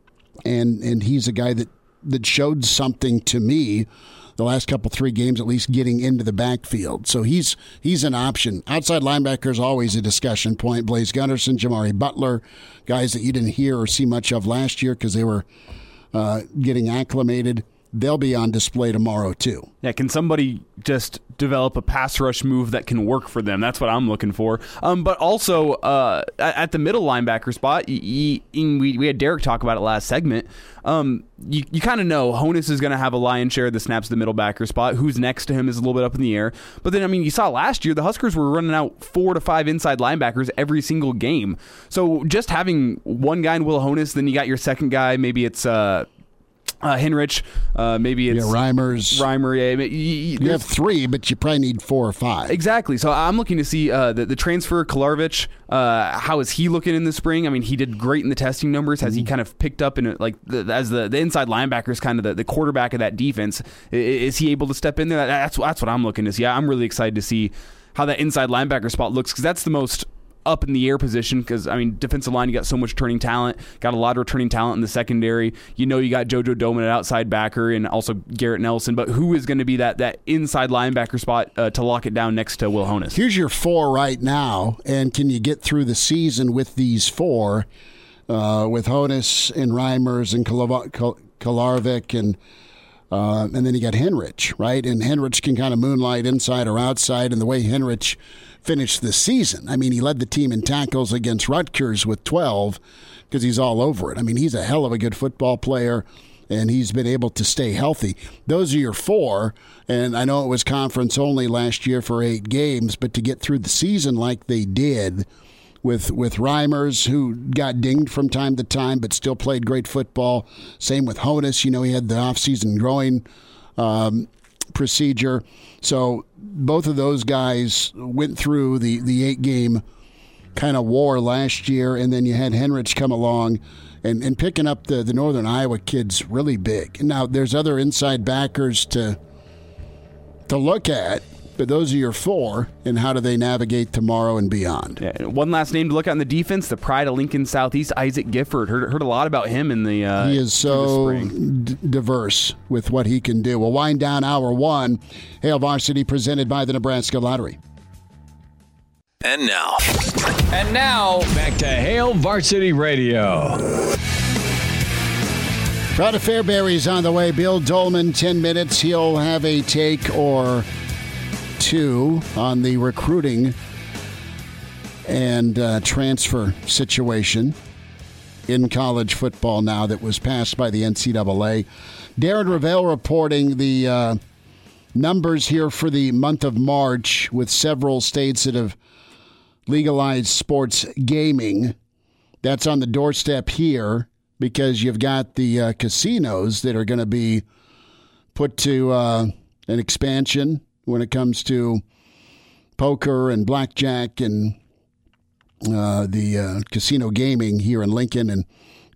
And and he's a guy that, that showed something to me the last couple, three games, at least getting into the backfield. So he's he's an option. Outside linebacker is always a discussion point. Blaise Gunnerson, Jamari Butler, guys that you didn't hear or see much of last year because they were Uh, getting acclimated. They'll be on display tomorrow, too. Yeah, can somebody just develop a pass rush move that can work for them? That's what I'm looking for. Um, but also, uh, at, at the middle linebacker spot, y- y- we, we had Derek talk about it last segment. Um, you you kind of know Honus is going to have a lion's share of the snaps at the middle backer spot. Who's next to him is a little bit up in the air. But then, I mean, you saw last year, the Huskers were running out four to five inside linebackers every single game. So just having one guy in Will Honus, then you got your second guy, maybe it's... Uh, Uh, Henrich, uh, maybe it's yeah, Reimers. Reimer, yeah. You, you have three, but you probably need four or five. Exactly. So I'm looking to see uh, the, the transfer, Kolarvich. Uh, how is he looking in the spring? I mean, he did great in the testing numbers. Has mm-hmm. he kind of picked up in it, like the, as the, the inside linebacker is kind of the, the quarterback of that defense? Is he able to step in there? That's that's what I'm looking to see. I'm really excited to see how that inside linebacker spot looks because that's the most up in the air position because, I mean, defensive line, you got so much returning talent, got a lot of returning talent in the secondary. You know, you got JoJo Doman at outside backer and also Garrett Nelson, but who is going to be that that inside linebacker spot uh, to lock it down next to Will Honus? Here's your four right now, and can you get through the season with these four, uh, with Honus and Reimers and Kolarvich and Uh, and then you got Henrich, right? And Henrich can kind of moonlight inside or outside. And the way Henrich finished the season, I mean, he led the team in tackles against Rutgers with twelve because he's all over it. I mean, he's a hell of a good football player, and he's been able to stay healthy. Those are your four. And I know it was conference only last year for eight games, but to get through the season like they did with with Reimers, who got dinged from time to time but still played great football. Same with Honus. You know, he had the offseason growing um, procedure. So both of those guys went through the, the eight-game kind of war last year, and then you had Henrich come along and, and picking up the, the Northern Iowa kids really big. Now, there's other inside backers to to look at, but those are your four, and how do they navigate tomorrow and beyond? Yeah, one last name to look at in the defense, the pride of Lincoln Southeast, Isaac Gifford. Heard, heard a lot about him in the uh, He is so d- diverse with what he can do. We'll wind down hour one. Hail Varsity presented by the Nebraska Lottery. And now. And now, back to Hail Varsity Radio. Proud of Fairbury's on the way. Bill Dolman, ten minutes. He'll have a take or two on the recruiting and uh, transfer situation in college football now that was passed by the N C double A. Darren Ravel reporting the uh, numbers here for the month of March with several states that have legalized sports gaming. That's on the doorstep here because you've got the uh, casinos that are going to be put to uh, an expansion when it comes to poker and blackjack and uh, the uh, casino gaming here in Lincoln and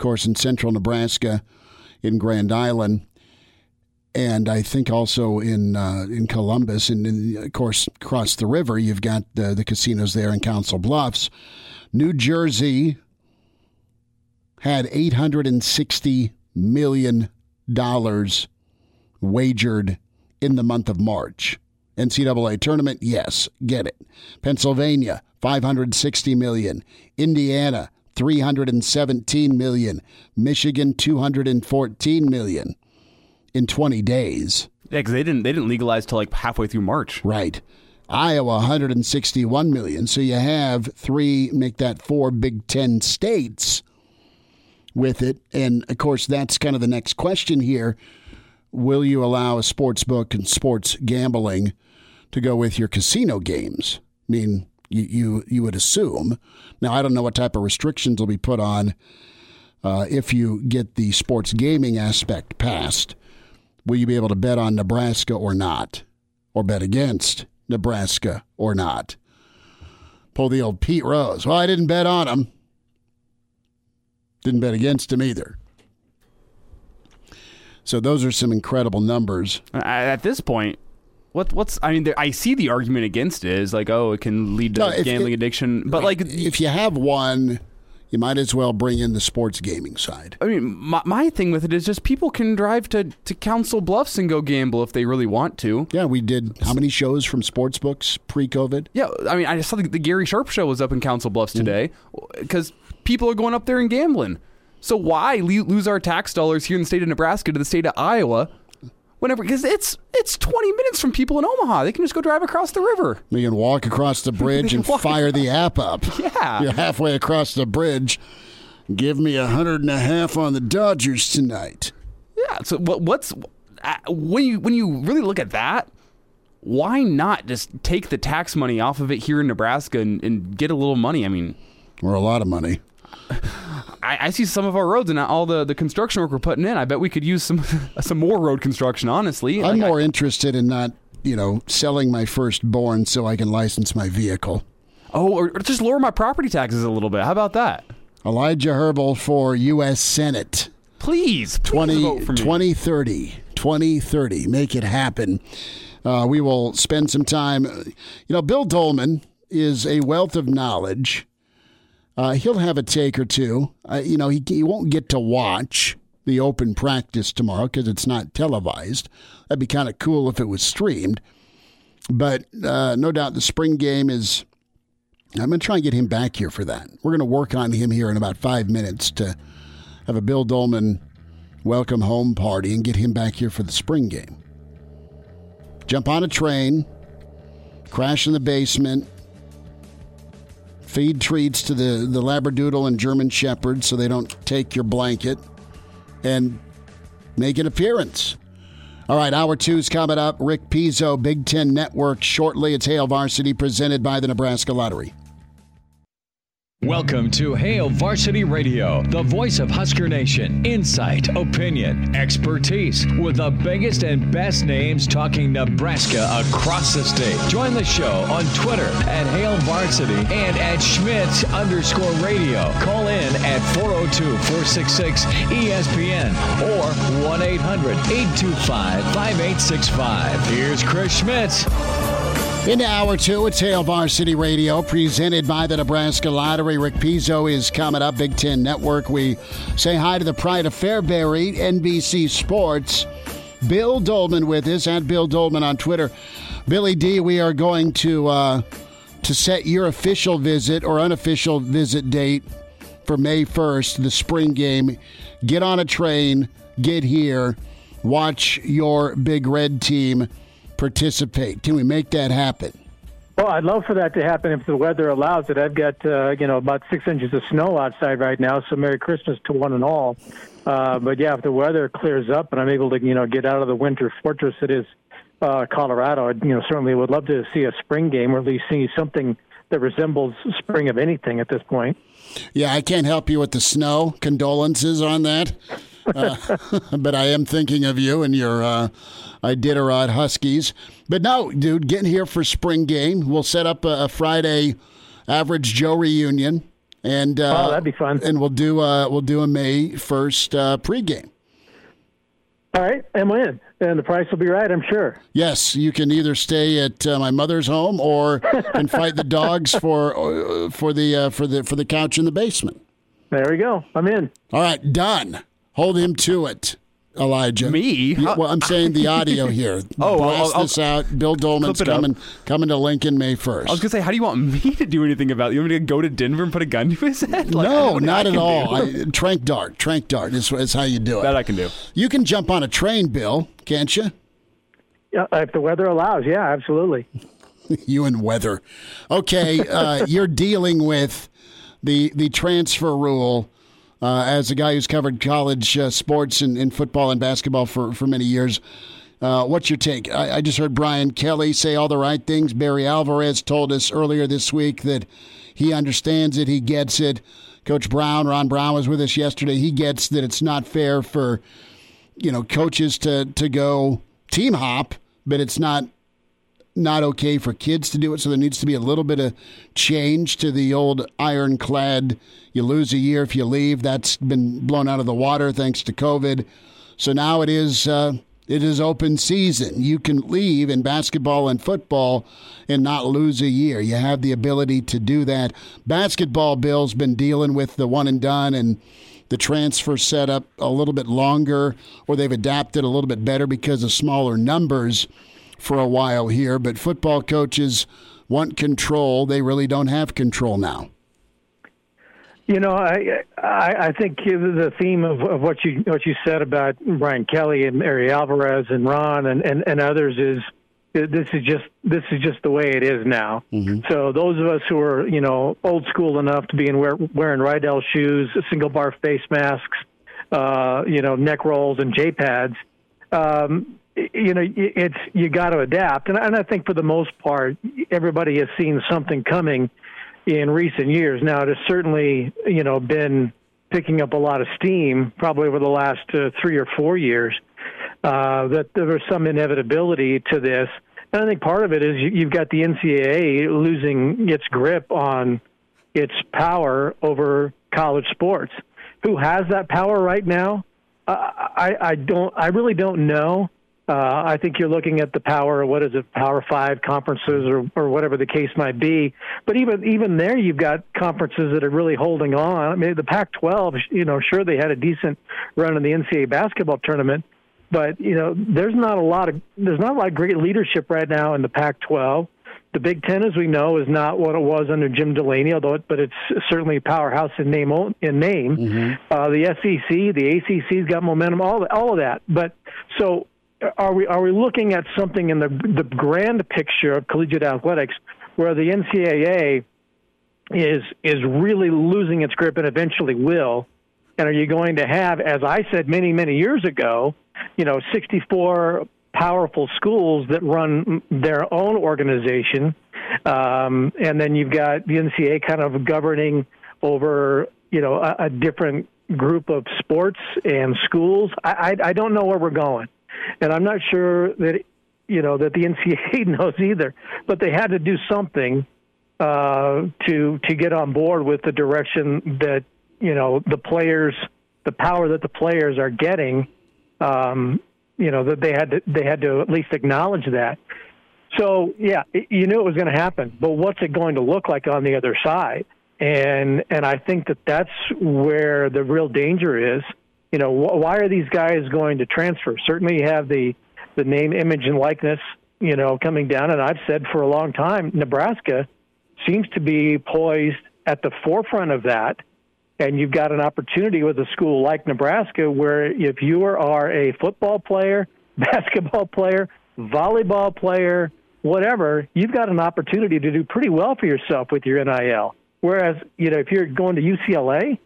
course, in central Nebraska, in Grand Island, and I think also in uh, in Columbus, and in, of course, across the river, you've got uh, the casinos there in Council Bluffs. New Jersey had eight hundred sixty million dollars wagered in the month of March. N C double A tournament, yes, get it. Pennsylvania, five hundred sixty million dollars. Indiana, three hundred seventeen million dollars. Michigan, two hundred fourteen million dollars in twenty days. Yeah, because they didn't, they didn't legalize till like halfway through March. Right. Iowa, one hundred sixty-one million dollars. So you have three, make that four Big Ten states with it. And, of course, that's kind of the next question here. Will you allow a sports book and sports gambling to go with your casino games? I mean, you, you, you would assume. Now, I don't know what type of restrictions will be put on uh, if you get the sports gaming aspect passed. Will you be able to bet on Nebraska or not? Or bet against Nebraska or not? Pull the old Pete Rose. Well, I didn't bet on him. Didn't bet against him either. So those are some incredible numbers. At this point, what what's I mean, there, I see the argument against it is like, oh, it can lead to No, if- gambling if- addiction. But like, If you have one, you might as well bring in the sports gaming side. I mean, my, my thing with it is just people can drive to, to Council Bluffs and go gamble if they really want to. Yeah, we did how many shows from sports books pre-COVID? Yeah, I mean, I saw the, the Gary Sharp show was up in Council Bluffs today because people are going up there and gambling. So why le- lose our tax dollars here in the state of Nebraska to the state of Iowa? Whenever, because it's it's twenty minutes from people in Omaha. They can just go drive across the river. We can walk across the bridge and fire the app up. Yeah. You're halfway across the bridge. Give me a hundred and a half on the Dodgers tonight. Yeah. So what, what's uh, when you when you really look at that, why not just take the tax money off of it here in Nebraska and, and get a little money? I mean, Or a lot of money. I, I see some of our roads and all the, the construction work we're putting in. I bet we could use some some more road construction, honestly. I'm Like, more I, interested in not, you know, selling my firstborn so I can license my vehicle. Oh, or, or just lower my property taxes a little bit. How about that? Elijah Herbal for U S Senate. Please, please twenty, vote for me. twenty thirty. twenty thirty. Make it happen. Uh, we will spend some time. You know, Bill Dolman is a wealth of knowledge. Uh, he'll have a take or two. Uh, you know, he, he won't get to watch the open practice tomorrow because it's not televised. That'd be kind of cool if it was streamed. But uh, no doubt the spring game is... I'm going to try and get him back here for that. We're going to work on him here in about five minutes to have a Bill Dolman welcome home party and get him back here for the spring game. Jump on a train, crash in the basement, feed treats to the, the Labradoodle and German Shepherd so they don't take your blanket, and make an appearance. All right, hour two's coming up. Rick Pizzo, Big Ten Network shortly. It's Hail Varsity presented by the Nebraska Lottery. Welcome to Hail Varsity Radio, the voice of Husker Nation. Insight, opinion, expertise, with the biggest and best names talking Nebraska across the state. Join the show on Twitter at Hail Varsity and at Schmidt underscore radio. Call in at four oh two, four six six, E S P N or one eight hundred, eight two five, five eight six five. Here's Chris Schmidt. Into hour two, it's Hail Varsity Radio, presented by the Nebraska Lottery. Rick Pizzo is coming up, Big Ten Network. We say hi to the pride of Fairbury, N B C Sports. Bill Dolman with us, at Bill Dolman on Twitter. Billy D, we are going to uh, to set your official visit or unofficial visit date for May first, the spring game. Get on a train, get here, watch your Big Red team participate. Can we make that happen? Well, I'd love for that to happen if the weather allows it. I've got, uh, you know, about six inches of snow outside right now, so Merry Christmas to one and all. Uh, but, yeah, if the weather clears up and I'm able to, you know, get out of the winter fortress that is uh, Colorado, I, you know, certainly would love to see a spring game or at least see something that resembles spring of anything at this point. Yeah, I can't help you with the snow. Condolences on that. Uh, but I am thinking of you and your uh, Iditarod Huskies. But no, dude, getting here for spring game. We'll set up a, a Friday Average Joe reunion And uh, oh, that'd be fun. And we'll do uh, we'll do a May first uh, pregame. All right, I'm in, and the price will be right, I'm sure. Yes, you can either stay at uh, my mother's home or can fight the dogs for uh, for the uh, for the for the couch in the basement. There we go. I'm in. All right, done. Hold him to it, Elijah. Me? Yeah, well, I'm saying the audio here. Oh, blast I'll, I'll, this out. Bill Dolman's clip it up. coming coming to Lincoln May first. I was gonna say, how do you want me to do anything about it? You want me to go to Denver and put a gun to his head? Like, no, not I at can all. do. I, trank dart, trank dart is, is how you do it. That I can do. You can jump on a train, Bill, can't you? Yeah, if the weather allows, yeah, absolutely. You and weather. Okay, uh, you're dealing with the the transfer rule uh, as a guy who's covered college uh, sports and, and football and basketball for, for many years. Uh, what's your take? I, I just heard Brian Kelly say all the right things. Barry Alvarez told us earlier this week that he understands it, he gets it. Coach Brown, Ron Brown was with us yesterday. He gets that it's not fair for, you know, coaches to, to go team hop, but it's not not okay for kids to do it. So there needs to be a little bit of change to the old ironclad. You lose a year if you leave. That's been blown out of the water thanks to COVID. So now it is uh, it is open season. You can leave in basketball and football and not lose a year. You have the ability to do that. Basketball, Bill's been dealing with the one and done and the transfer setup a little bit longer, or they've adapted a little bit better because of smaller numbers for a while here. But football coaches want control. They really don't have control now. You know, I I, I think the theme of, of what you what you said about Brian Kelly and Barry Alvarez and Ron and, and, and others is this is just this is just the way it is now. Mm-hmm. So those of us who are, you know, old school enough to be in wear, wearing Rydell shoes, single bar face masks, uh, you know, neck rolls and J pads, um, you know, it's you got to adapt. And, and I think for the most part, everybody has seen something coming in recent years. Now, it has certainly, you know, been picking up a lot of steam probably over the last uh, three or four years, uh, that there was some inevitability to this. And I think part of it is you, you've got the N C double A losing its grip on its power over college sports. Who has that power right now? Uh, I, I don't. I really don't know. Uh, I think you're looking at the power, what is it, Power Five conferences or, or whatever the case might be. But even even there, you've got conferences that are really holding on. I mean, the Pac twelve, you know, sure, they had a decent run in the N C double A basketball tournament, but, you know, there's not a lot of there's not a lot of great leadership right now in the Pac twelve. The Big Ten, as we know, is not what it was under Jim Delaney, although it, but it's certainly a powerhouse in name. In name, mm-hmm. uh, the S E C, the A C C's got momentum, all all of that. But so. Are we are we looking at something in the the grand picture of collegiate athletics where the N C double A is is really losing its grip and eventually will? And are you going to have, as I said many many years ago, you know, sixty-four powerful schools that run their own organization, um, and then you've got the N C double A kind of governing over, you know, a, a different group of sports and schools? I, I I don't know where we're going. And I'm not sure that, you know, that the N C double A knows either. But they had to do something uh, to to get on board with the direction that, you know, the players, the power that the players are getting. Um, you know, that they had to they had to at least acknowledge that. So yeah, it, you knew it was going to happen. But what's it going to look like on the other side? And and I think that that's where the real danger is. You know, why are these guys going to transfer? Certainly you have the, the name, image, and likeness, you know, coming down. And I've said for a long time, Nebraska seems to be poised at the forefront of that. And you've got an opportunity with a school like Nebraska where if you are a football player, basketball player, volleyball player, whatever, you've got an opportunity to do pretty well for yourself with your N I L. Whereas, you know, if you're going to U C L A,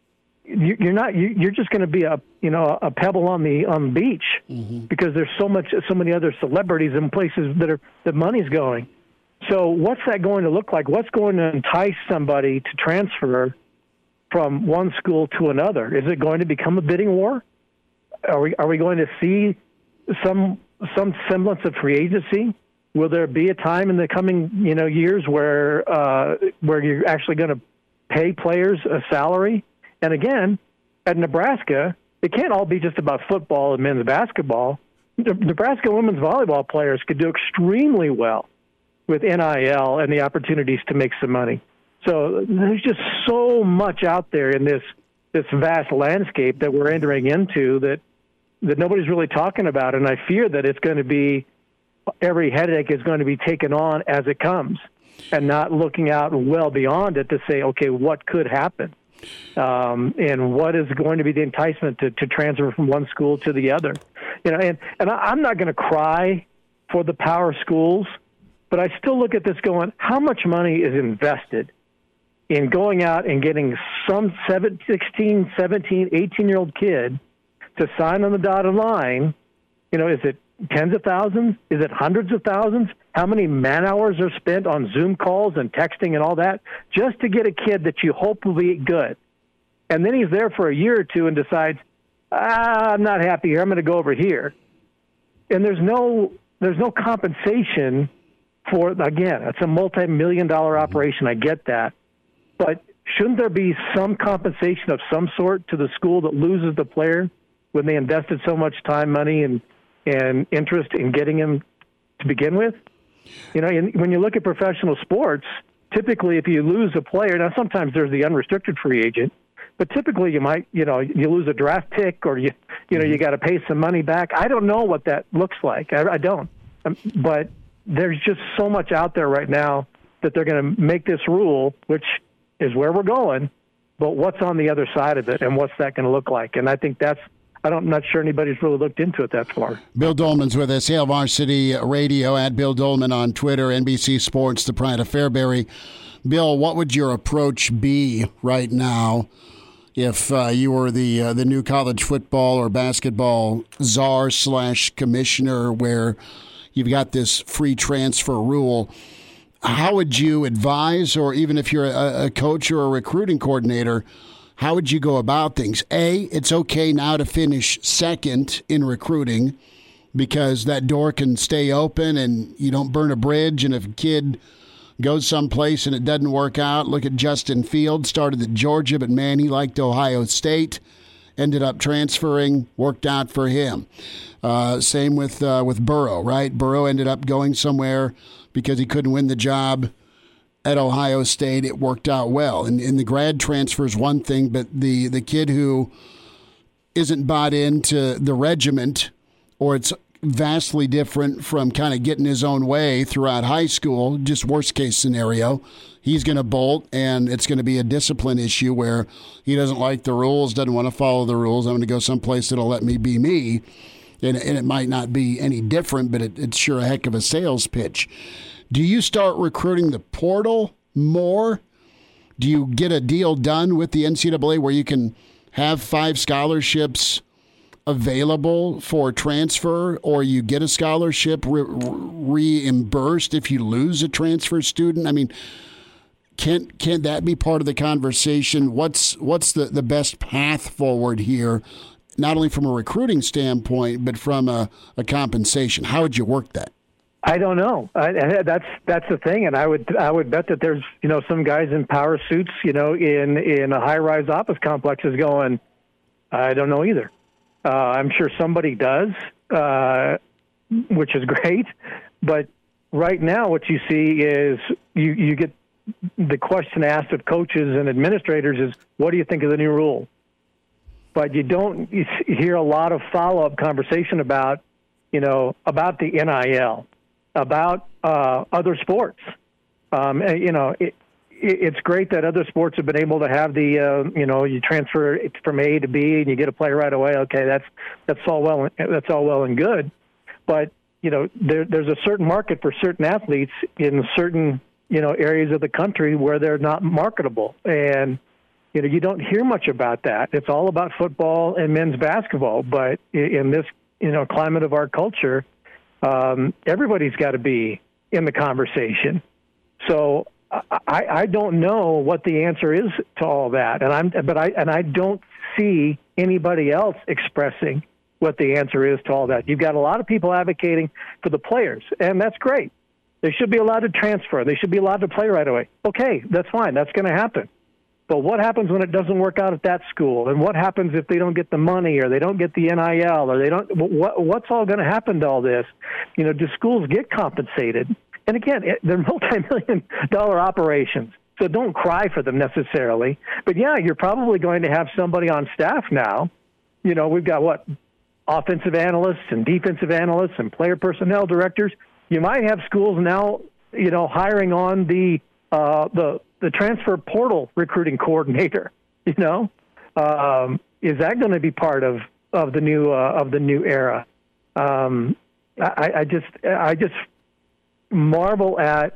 you're not. You're just going to be a, you know, a pebble on the on the beach mm-hmm. because there's so much, so many other celebrities and places that are that money's going. So what's that going to look like? What's going to entice somebody to transfer from one school to another? Is it going to become a bidding war? Are we are we going to see some some semblance of free agency? Will there be a time in the coming, you know, years where uh, where you're actually going to pay players a salary. And again, at Nebraska, it can't all be just about football and men's basketball. Nebraska women's volleyball players could do extremely well with N I L and the opportunities to make some money. So there's just so much out there in this this vast landscape that we're entering into that that nobody's really talking about. And I fear that it's going to be, every headache is going to be taken on as it comes and not looking out well beyond it to say, okay, what could happen? Um, and what is going to be the enticement to, to transfer from one school to the other? You know, and, and I, I'm not going to cry for the power schools, but I still look at this going, how much money is invested in going out and getting some seven, sixteen, seventeen, eighteen-year-old kid to sign on the dotted line? You know, is it tens of thousands? Is it hundreds of thousands? How many man hours are spent on Zoom calls and texting and all that just to get a kid that you hope will be good? And then he's there for a year or two and decides, ah, I'm not happy here. I'm going to go over here. And there's no there's no compensation for, again, it's a multi-million dollar operation. I get that. But shouldn't there be some compensation of some sort to the school that loses the player when they invested so much time, money, and and interest in getting him to begin with? You know, and when you look at professional sports, typically if you lose a player, now sometimes there's the unrestricted free agent, but typically you might, you know, you lose a draft pick or you, you know, you got to pay some money back. I don't know what that looks like. I, I don't. Um, but there's just so much out there right now that they're going to make this rule, which is where we're going, but what's on the other side of it and what's that going to look like? And I think that's, I don't, I'm not sure anybody's really looked into it that far. Bill Dolman's with us, Hail Varsity Radio, at Bill Dolman on Twitter, N B C Sports, the Pride of Fairbury. Bill, what would your approach be right now if uh, you were the uh, the new college football or basketball czar slash commissioner where you've got this free transfer rule? How would you advise, or even if you're a, a coach or a recruiting coordinator, how would you go about things? A, it's okay now to finish second in recruiting because that door can stay open and you don't burn a bridge. And if a kid goes someplace and it doesn't work out, look at Justin Fields, started at Georgia, but man, he liked Ohio State, ended up transferring, worked out for him. Uh, same with uh, with Burrow, right? Burrow ended up going somewhere because he couldn't win the job at Ohio State. It worked out well. And, and the grad transfer is one thing, but the, the kid who isn't bought into the regiment, or it's vastly different from kind of getting his own way throughout high school, just worst case scenario, he's going to bolt, and it's going to be a discipline issue where he doesn't like the rules, doesn't want to follow the rules. I'm going to go someplace that'll let me be me. And, and it might not be any different, but it, it's sure a heck of a sales pitch. Do you start recruiting the portal more? Do you get a deal done with the N C double A where you can have five scholarships available for transfer, or you get a scholarship re- reimbursed if you lose a transfer student? I mean, can't can't that be part of the conversation? What's what's the, the best path forward here, not only from a recruiting standpoint, but from a, a compensation? How would you work that? I don't know. I, that's that's the thing, and I would I would bet that there's you know some guys in power suits, you know, in in a high rise office complexes going, I don't know either. Uh, I'm sure somebody does, uh, which is great, but right now what you see is you you get the question asked of coaches and administrators is, what do you think of the new rule? But you don't you hear a lot of follow up conversation about you know about the N I L. About uh, other sports. Um, you know, it, it, it's great that other sports have been able to have the, uh, you know, you transfer it from A to B and you get a play right away. Okay, that's that's all well that's all well and good, but you know, there, there's a certain market for certain athletes in certain you know areas of the country where they're not marketable, and you know, you don't hear much about that. It's all about football and men's basketball, but in this you know climate of our culture. Um, everybody's got to be in the conversation. So I, I don't know what the answer is to all that, and I'm, but I and I don't see anybody else expressing what the answer is to all that. You've got a lot of people advocating for the players, and that's great. They should be allowed to transfer. They should be allowed to play right away. Okay, that's fine. That's going to happen. But what happens when it doesn't work out at that school? And what happens if they don't get the money or they don't get the N I L or they don't, what, what's all going to happen to all this? You know, do schools get compensated? And again, they're multi-million dollar operations, so don't cry for them necessarily. But yeah, you're probably going to have somebody on staff now. You know, we've got what? Offensive analysts and defensive analysts and player personnel directors. You might have schools now, you know, hiring on the, uh, the, the transfer portal recruiting coordinator, you know, um, is that going to be part of, of the new, uh, of the new era? Um, I, I just, I just marvel at,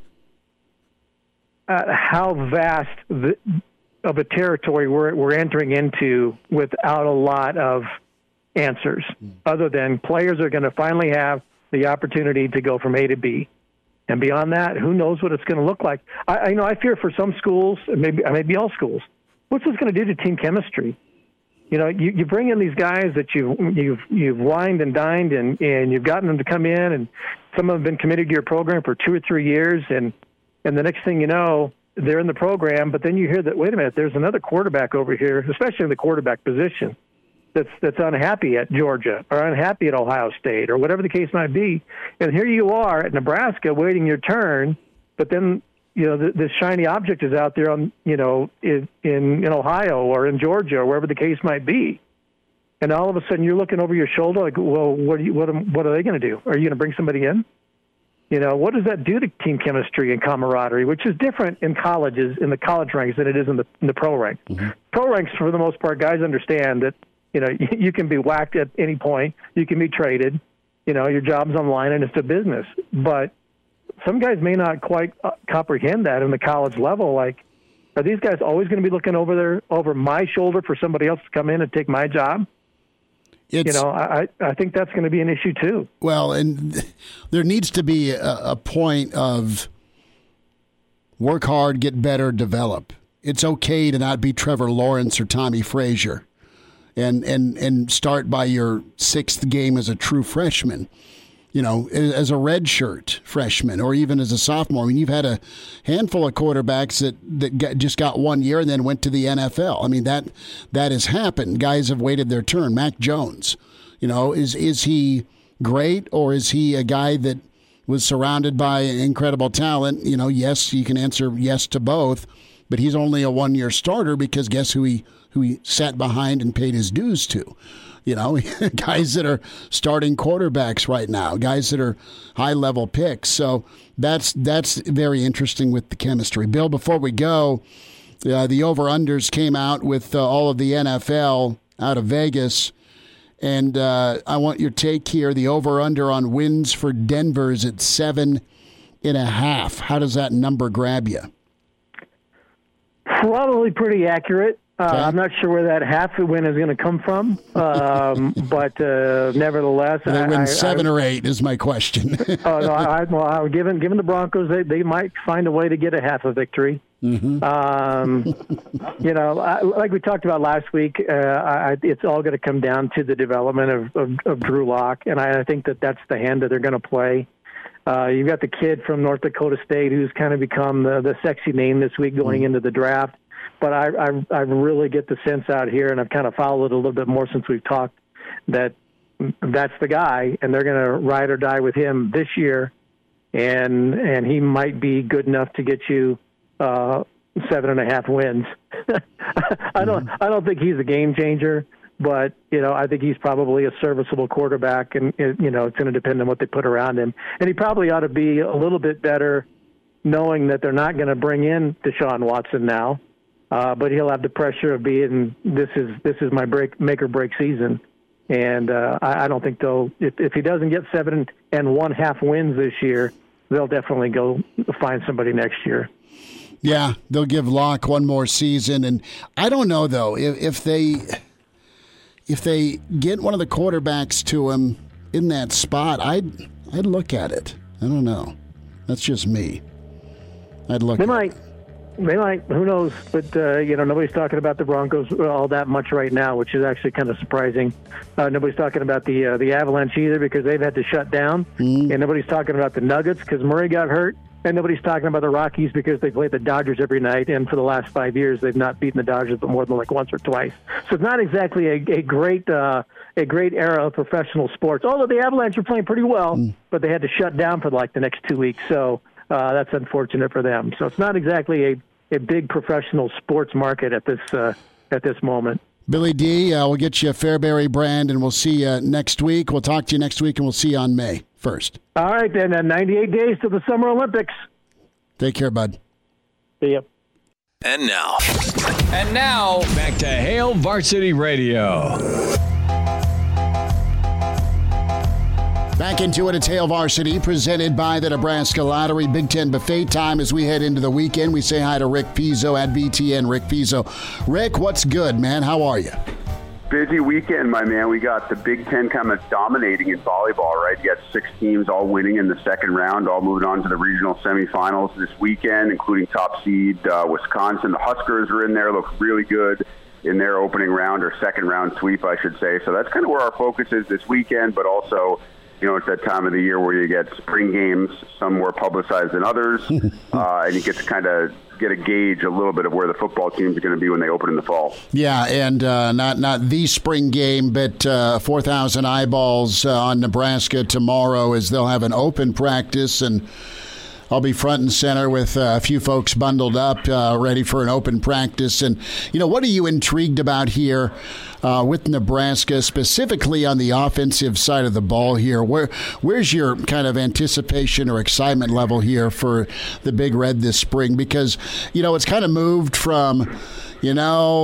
at how vast the, of a territory we're, we're entering into without a lot of answers, other than players are going to finally have the opportunity to go from A to B. And beyond that, who knows what it's going to look like? I, I you know I fear for some schools, maybe maybe all schools, what's this going to do to team chemistry? You know, you, you bring in these guys that you've you've you've wined and dined, and, and you've gotten them to come in, and some of them have been committed to your program for two or three years, and and the next thing you know, they're in the program. But then you hear that, wait a minute, there's another quarterback over here, especially in the quarterback position, that's that's unhappy at Georgia or unhappy at Ohio State or whatever the case might be. And here you are at Nebraska waiting your turn, but then, you know, this shiny object is out there on, you know, in, in, in Ohio or in Georgia or wherever the case might be. And all of a sudden you're looking over your shoulder like, well, what are you, what, am, what are they going to do? Are you going to bring somebody in? You know, what does that do to team chemistry and camaraderie, which is different in colleges, in the college ranks than it is in the, in the pro ranks. Mm-hmm. Pro ranks, for the most part, guys understand that, you know, you can be whacked at any point. You can be traded. You know, your job's online and it's a business. But some guys may not quite uh, comprehend that in the college level. Like, are these guys always going to be looking over their over my shoulder for somebody else to come in and take my job? It's, you know, I, I think that's going to be an issue too. Well, and th- there needs to be a, a point of work hard, get better, develop. It's okay to not be Trevor Lawrence or Tommy Frazier. And, and and start by your sixth game as a true freshman, you know, as a redshirt freshman or even as a sophomore. I mean, you've had a handful of quarterbacks that, that got, just got one year and then went to the N F L. I mean, that that has happened. Guys have waited their turn. Mac Jones, you know, is is he great or is he a guy that was surrounded by incredible talent? You know, yes, you can answer yes to both, but he's only a one-year starter because guess who he who he sat behind and paid his dues to. You know, guys that are starting quarterbacks right now, guys that are high-level picks. So that's that's very interesting with the chemistry. Bill, before we go, uh, the over-unders came out with uh, all of the N F L out of Vegas, and uh, I want your take here. The over-under on wins for Denver is at seven and a half. How does that number grab you? Probably pretty accurate. Uh, Okay. I'm not sure where that half win is going to come from, um, but uh, nevertheless, Do they win I, seven I, or eight is my question. Oh no! I, well, I, given given the Broncos, they they might find a way to get a half a victory. Mm-hmm. Um, you know, I, like we talked about last week, uh, I, it's all going to come down to the development of, of, of Drew Lock, and I, I think that that's the hand that they're going to play. Uh, you've got the kid from North Dakota State who's kind of become the, the sexy name this week going mm-hmm. into the draft. But I, I, I really get the sense out here, and I've kind of followed it a little bit more since we've talked, that that's the guy, and they're going to ride or die with him this year, and and he might be good enough to get you uh, seven and a half wins. I don't I don't think he's a game changer, but you know I think he's probably a serviceable quarterback, and you know it's going to depend on what they put around him, and he probably ought to be a little bit better, knowing that they're not going to bring in Deshaun Watson now. Uh, but he'll have the pressure of being this is this is my break make or break season, and uh, I, I don't think they'll if, if he doesn't get seven and one half wins this year, they'll definitely go find somebody next year. Yeah, they'll give Locke one more season, and I don't know though if, if they if they get one of the quarterbacks to him in that spot, I'd I'd look at it. I don't know. That's just me. I'd look. They at might. it. They might, who knows? But, uh, you know, nobody's talking about the Broncos all that much right now, which is actually kind of surprising. Uh, nobody's talking about the uh, the Avalanche either because they've had to shut down. Mm. And nobody's talking about the Nuggets because Murray got hurt. and nobody's talking about the Rockies because they play the Dodgers every night, and for the last five years they've not beaten the Dodgers but more than like once or twice. So it's not exactly a, a great uh, a great era of professional sports. Although the Avalanche are playing pretty well, mm. but they had to shut down for like the next two weeks, so uh, that's unfortunate for them. So it's not exactly a, a big professional sports market at this uh, at this moment. Billy D, uh, we'll get you a Fairbury brand, and we'll see you next week. We'll talk to you next week, and we'll see you on May first. All right, then. Uh, ninety-eight days to the Summer Olympics. Take care, bud. See ya. And now. And now, back to Hail Varsity Radio. Back into it, it's Hail Varsity, presented by the Nebraska Lottery. Big Ten buffet time as we head into the weekend. We say hi to Rick Pizzo at B T N. Rick Pizzo. Rick, what's good, man? How are you? Busy weekend, my man. We got the Big Ten kind of dominating in volleyball, right? You got six teams all winning in the second round, all moving on to the regional semifinals this weekend, including top seed uh, Wisconsin. The Huskers are in there, look really good in their opening round, or second round sweep, I should say. So that's kind of where our focus is this weekend, but also, you know, it's that time of the year where you get spring games, some more publicized than others, uh, and you get to kind of get a gauge a little bit of where the football teams are going to be when they open in the fall. Yeah, and uh, not not the spring game, but uh, four thousand eyeballs uh, on Nebraska tomorrow as they'll have an open practice, and I'll be front and center with uh, a few folks bundled up, uh, ready for an open practice. And, you know, what are you intrigued about here uh, with Nebraska, specifically on the offensive side of the ball here? Where Where's your kind of anticipation or excitement level here for the Big Red this spring? Because, you know, it's kind of moved from, you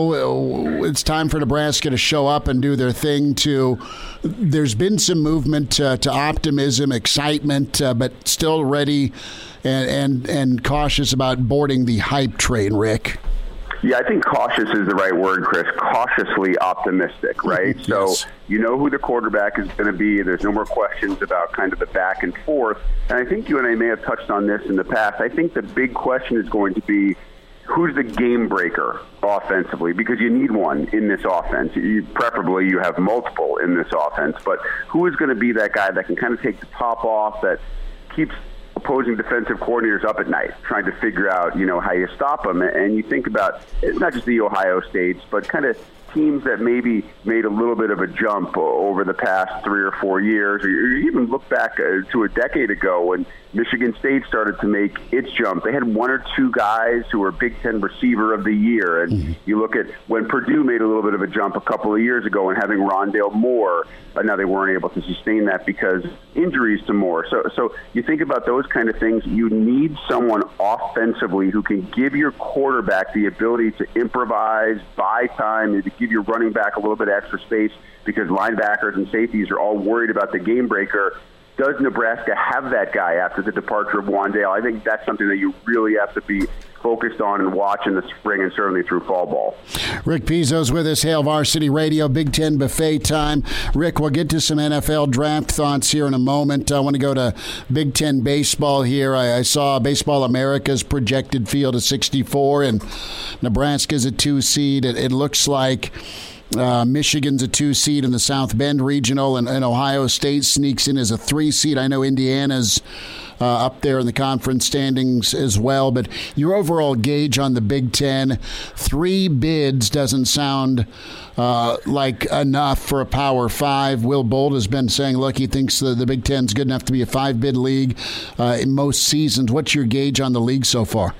know, it's time for Nebraska to show up and do their thing to there's been some movement uh, to optimism, excitement, uh, but still ready and, and and cautious about boarding the hype train, Rick. Yeah, I think cautious is the right word, Chris. Cautiously optimistic, right? Yes. So you know who the quarterback is going to be. There's no more questions about kind of the back and forth. And I think you and I may have touched on this in the past. I think the big question is going to be, who's the game breaker offensively? Because you need one in this offense. You, preferably you have multiple in this offense. But who is going to be that guy that can kind of take the top off, that keeps opposing defensive coordinators up at night trying to figure out, you know, how you stop them? And you think about, it's not just the Ohio States, but kind of teams that maybe made a little bit of a jump over the past three or four years, or even look back to a decade ago when Michigan State started to make its jump. They had one or two guys who were Big Ten receiver of the year. And mm-hmm. you look at when Purdue made a little bit of a jump a couple of years ago and having Rondale Moore, but now they weren't able to sustain that because injuries to Moore. So, so you think about those kind of things. You need someone offensively who can give your quarterback the ability to improvise, buy time, and to give your running back a little bit of extra space, because linebackers and safeties are all worried about the game breaker. Does Nebraska have that guy after the departure of Wandale? I think that's something that you really have to be focused on and watch in the spring and certainly through fall ball. Rick Pizzo's with us, Hail Varsity Radio, Big Ten buffet time. Rick, we'll get to some N F L draft thoughts here in a moment. I want to go to Big Ten baseball here. I, I saw Baseball America's projected field of sixty-four, and Nebraska's a two seed. It, it looks like Uh, Michigan's a two seed in the South Bend Regional, and, and Ohio State sneaks in as a three seed. I know Indiana's uh, up there in the conference standings as well. But your overall gauge on the Big Ten, three bids doesn't sound uh, like enough for a Power Five. Will Bolt has been saying, look, he thinks the, the Big Ten's good enough to be a five-bid league uh, in most seasons. What's your gauge on the league so far?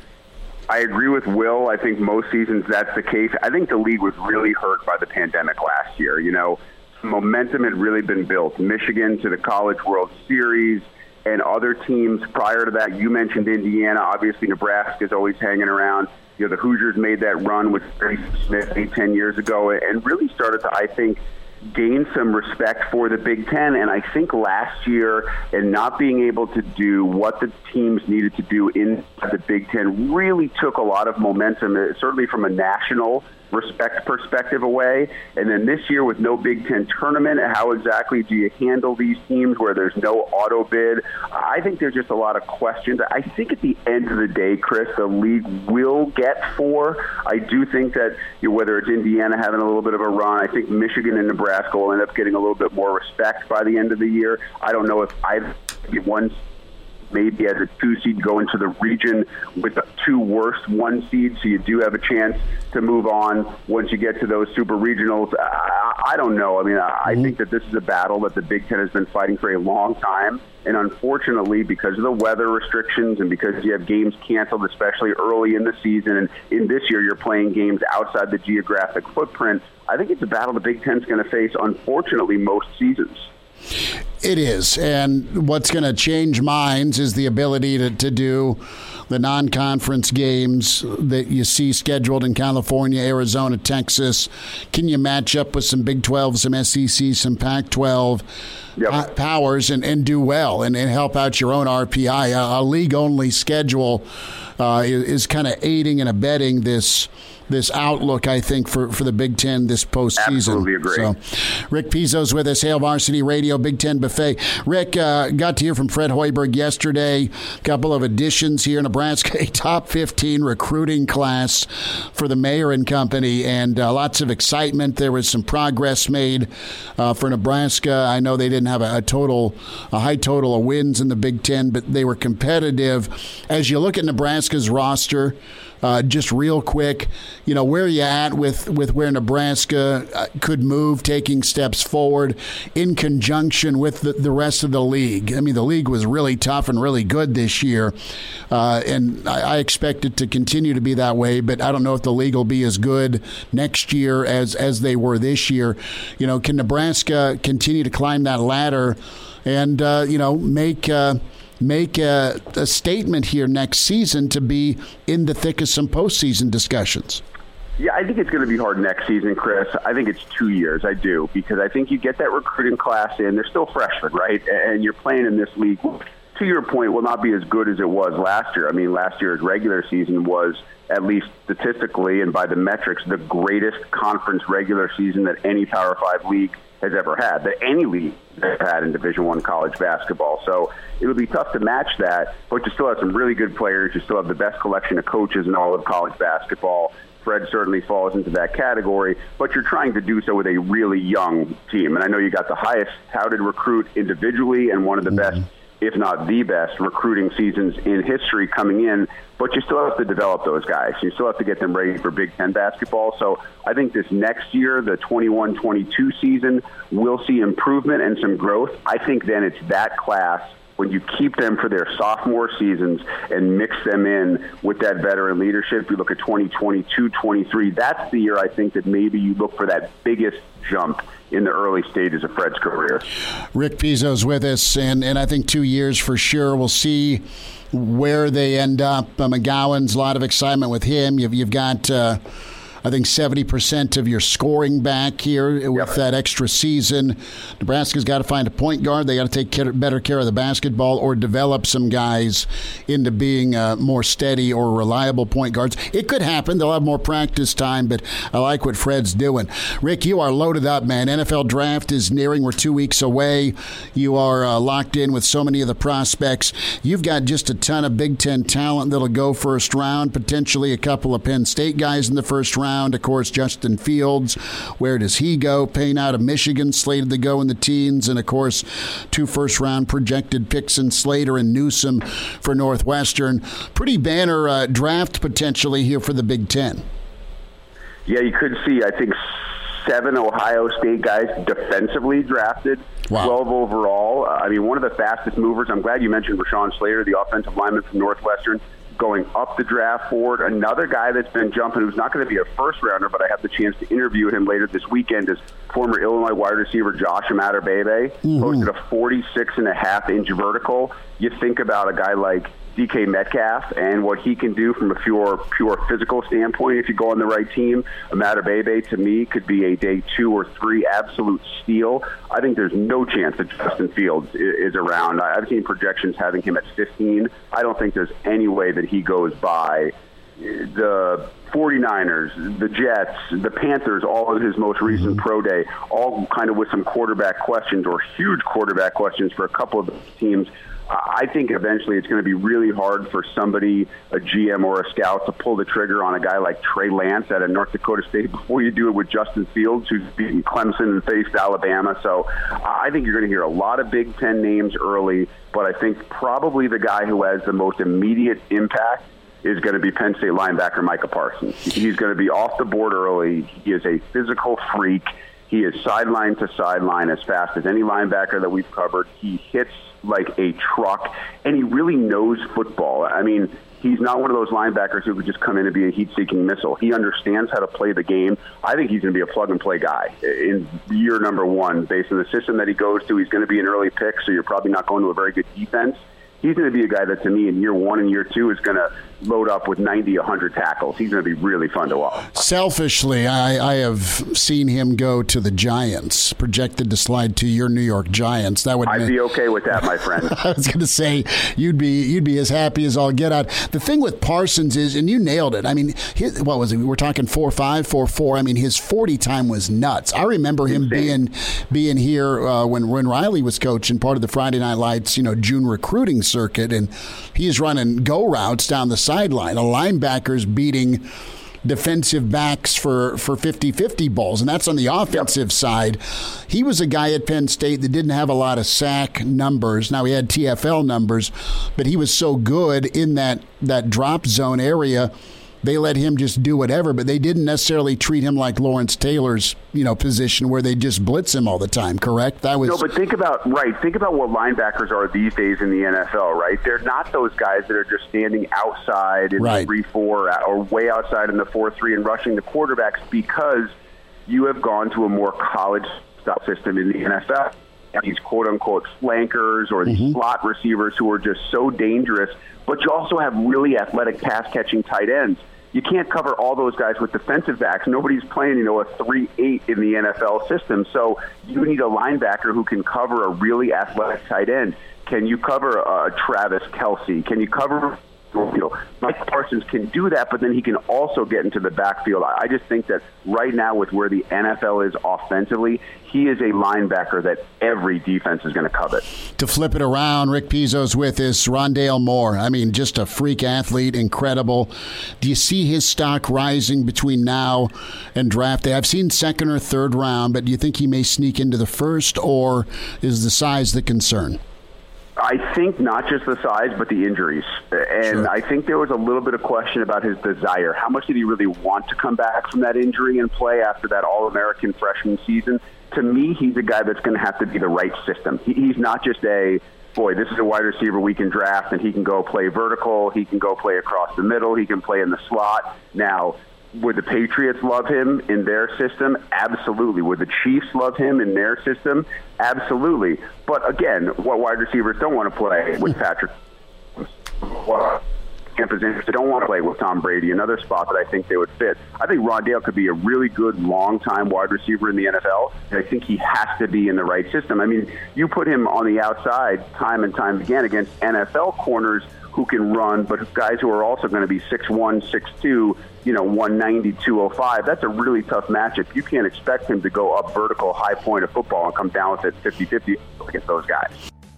I agree with Will. I think most seasons that's the case. I think the league was really hurt by the pandemic last year. You know, momentum had really been built. Michigan to the College World Series and other teams prior to that. You mentioned Indiana. Obviously, Nebraska is always hanging around. You know, the Hoosiers made that run with Terry Smith eight, ten years ago and really started to, I think, gain some respect for the Big Ten. And I think last year, and not being able to do what the teams needed to do in the Big Ten really took a lot of momentum, certainly from a national respect perspective away. And then this year with no Big Ten tournament, how exactly do you handle these teams where there's no auto bid? I think there's just a lot of questions. I think at the end of the day, Chris, the league will get four. I do think that, you know, whether it's Indiana having a little bit of a run, I think Michigan and Nebraska will end up getting a little bit more respect by the end of the year. I don't know if I've one maybe as a two seed go into the region with the two worst one seeds, so you do have a chance to move on once you get to those super regionals. I, I don't know. I mean, I, I think that this is a battle that the Big Ten has been fighting for a long time, and unfortunately, because of the weather restrictions and because you have games canceled, especially early in the season, and in this year you're playing games outside the geographic footprint, I think it's a battle the Big Ten's going to face, unfortunately, most seasons. It is, and what's going to change minds is the ability to, to do the non-conference games that you see scheduled in California, Arizona, Texas. Can you match up with some Big twelve, some S E C, some Pac twelve yep. uh, powers and, and do well and, and help out your own R P I? A, a league-only schedule uh, is, is kind of aiding and abetting this this outlook, I think, for, for the Big Ten this postseason. Absolutely agree. So, Rick Pizzo's with us, Hail Varsity Radio, Big Ten Buffet. Rick, uh, got to hear from Fred Hoiberg yesterday. A couple of additions here. Nebraska, a top fifteen recruiting class for the mayor and company, and uh, lots of excitement. There was some progress made uh, for Nebraska. I know they didn't have a, a total, a high total of wins in the Big Ten, but they were competitive. As you look at Nebraska's roster, Uh, just real quick, you know, where are you at with, with where Nebraska uh, could move, taking steps forward in conjunction with the, the rest of the league? I mean, the league was really tough and really good this year, uh, and I, I expect it to continue to be that way, but I don't know if the league will be as good next year as, as they were this year. You know, can Nebraska continue to climb that ladder and, uh, you know, make uh, – make a, a statement here next season to be in the thick of some postseason discussions? Yeah, I think it's going to be hard next season, Chris. I think it's two years. I do, because I think you get that recruiting class in. They're still freshmen, right? And you're playing in this league, to your point, will not be as good as it was last year. I mean, last year's regular season was, at least statistically and by the metrics, the greatest conference regular season that any Power Five league has ever had, that any league has had in Division One college basketball. So it would be tough to match that, but you still have some really good players. You still have the best collection of coaches in all of college basketball. Fred certainly falls into that category, but you're trying to do so with a really young team. And I know you got the highest touted recruit individually and one of the mm-hmm. best, if not the best, recruiting seasons in history coming in, but you still have to develop those guys. You still have to get them ready for Big Ten basketball. So I think this next year, the twenty-one twenty-two season, we'll see improvement and some growth. I think then it's that class, when you keep them for their sophomore seasons and mix them in with that veteran leadership. You look at twenty twenty-two twenty-three, that's the year I think that maybe you look for that biggest jump in the early stages of Fred's career. Rick Pizzo's with us, and, and I think two years for sure. We'll see where they end up. Uh, McGowan's a lot of excitement with him. You've, you've got, uh, I think, seventy percent of your scoring back here with yep. that extra season. Nebraska's got to find a point guard. They got to take care, better care of the basketball or develop some guys into being uh, more steady or reliable point guards. It could happen. They'll have more practice time, but I like what Fred's doing. Rick, you are loaded up, man. N F L draft is nearing. We're two weeks away. You are uh, locked in with so many of the prospects. You've got just a ton of Big Ten talent that'll go first round, potentially a couple of Penn State guys in the first round. Of course, Justin Fields, where does he go? Payne out of Michigan, slated to go in the teens. And, of course, two first-round projected picks in Slater and Newsome for Northwestern. Pretty banner uh, draft potentially here for the Big Ten. Yeah, you could see, I think, seven Ohio State guys defensively drafted, wow. twelve overall. Uh, I mean, one of the fastest movers. I'm glad you mentioned Rashawn Slater, the offensive lineman from Northwestern, going up the draft board. Another guy that's been jumping, who's not going to be a first rounder, but I have the chance to interview him later this weekend, is former Illinois wide receiver Josh Imatorbhebhe. Mm-hmm. Posted a forty-six and a half inch vertical. You think about a guy like D K Metcalf and what he can do from a pure pure physical standpoint if you go on the right team. Imatorbhebhe, to me, could be a day two or three absolute steal. I think there's no chance that Justin Fields is around. I've seen projections having him at fifteen. I don't think there's any way that he goes by the forty-niners, the Jets, the Panthers, all of his most recent mm-hmm. pro day, all kind of with some quarterback questions or huge quarterback questions for a couple of those teams. I think eventually it's going to be really hard for somebody, a G M or a scout, to pull the trigger on a guy like Trey Lance out of North Dakota State before you do it with Justin Fields, who's beaten Clemson and faced Alabama. So I think you're going to hear a lot of Big Ten names early, but I think probably the guy who has the most immediate impact is going to be Penn State linebacker Micah Parsons. He's going to be off the board early. He is a physical freak. He is sideline to sideline as fast as any linebacker that we've covered. He hits like a truck, and he really knows football. I mean, he's not one of those linebackers who could just come in and be a heat-seeking missile. He understands how to play the game. I think he's going to be a plug-and-play guy in year number one. Based on the system that he goes to, he's going to be an early pick, so you're probably not going to a very good defense. He's going to be a guy that, to me, in year one and year two is going to load up with ninety, one hundred tackles. He's going to be really fun to watch. Selfishly, I, I have seen him go to the Giants, projected to slide to your New York Giants. That would I'd mean, be okay with that, my friend. I was going to say, you'd be you'd be as happy as all get out. The thing with Parsons is, and you nailed it, I mean, his, what was it? We're talking four five, four four. I mean, his forty time was nuts. I remember him Insane. being being here uh, when, when Riley was coaching, part of the Friday Night Lights, you know, June recruiting circuit, and he's running go routes down the sideline. A linebacker's beating defensive backs for, for fifty-fifty balls, and that's on the offensive yep. side. He was a guy at Penn State that didn't have a lot of sack numbers. Now, he had T F L numbers, but he was so good in that, that drop zone area, they let him just do whatever, but they didn't necessarily treat him like Lawrence Taylor's, you know, position where they just blitz him all the time, correct? That was No, but think about, right, think about what linebackers are these days in the N F L, right? They're not those guys that are just standing outside in right. the three four or way outside in the four three and rushing the quarterbacks because you have gone to a more college-style system in the N F L. These quote-unquote flankers or these mm-hmm. slot receivers who are just so dangerous, but you also have really athletic pass-catching tight ends. You can't cover all those guys with defensive backs. Nobody's playing, you know, a three eight in the N F L system. So you need a linebacker who can cover a really athletic tight end. Can you cover uh, Travis Kelce? Can you cover, you know, Mike Parsons can do that, but then he can also get into the backfield. I just think that right now with where the N F L is offensively, he is a linebacker that every defense is going to covet. To flip it around, Rick Pizzo's with us. Rondale Moore, I mean, just a freak athlete, incredible. Do you see his stock rising between now and draft day? I've seen second or third round, but do you think he may sneak into the first, or is the size the concern? I think not just the size, but the injuries. And sure. I think there was a little bit of question about his desire. How much did he really want to come back from that injury and play after that All-American freshman season? To me, he's a guy that's going to have to be the right system. He, he's not just a, boy, this is a wide receiver we can draft, and he can go play vertical, he can go play across the middle, he can play in the slot. Now, would the Patriots love him in their system? Absolutely. Would the Chiefs love him in their system? Absolutely. But again, what wide receivers don't want to play with Patrick? They don't want to play with Tom Brady, another spot that I think they would fit. I think Rondale could be a really good long-time wide receiver in the N F L, and I think he has to be in the right system. I mean, you put him on the outside time and time again against N F L corners who can run, but guys who are also going to be six one, six two, you know, one ninety, two oh five. That's a really tough matchup. You can't expect him to go up vertical, high point of football and come down with it fifty-fifty against those guys.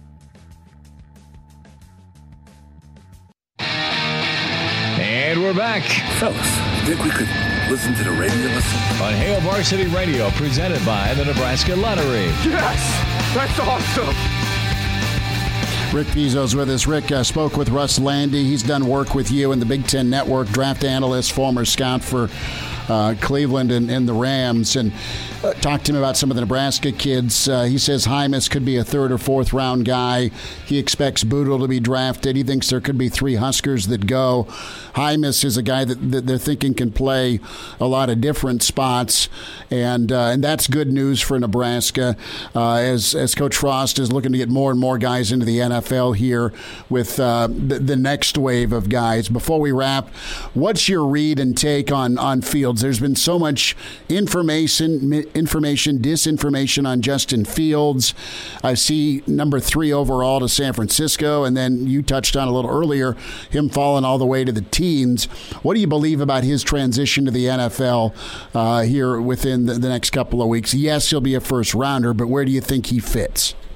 And we're back. Fellas, think we could listen to the radio lesson? On Hail Varsity Radio, presented by the Nebraska Lottery. Yes! That's awesome! Rick Pizzo's with us. Rick uh, spoke with Russ Landy. He's done work with you in the Big Ten Network, draft analyst, former scout for uh, Cleveland and, and the Rams, and uh, talked to him about some of the Nebraska kids. Uh, he says Hymas could be a third or fourth round guy. He expects Boodle to be drafted. He thinks there could be three Huskers that go. Hymas is a guy that, that they're thinking can play a lot of different spots, and uh, and that's good news for Nebraska uh, as as Coach Frost is looking to get more and more guys into the N F L here with uh, the, the next wave of guys. Before we wrap, what's your read and take on, on Fields? There's been so much information, information, disinformation on Justin Fields. I see number three overall to San Francisco, and then you touched on a little earlier, him falling all the way to the teens. What do you believe about his transition to the N F L uh, here within the, the next couple of weeks? Yes, he'll be a first rounder, but where do you think he fits?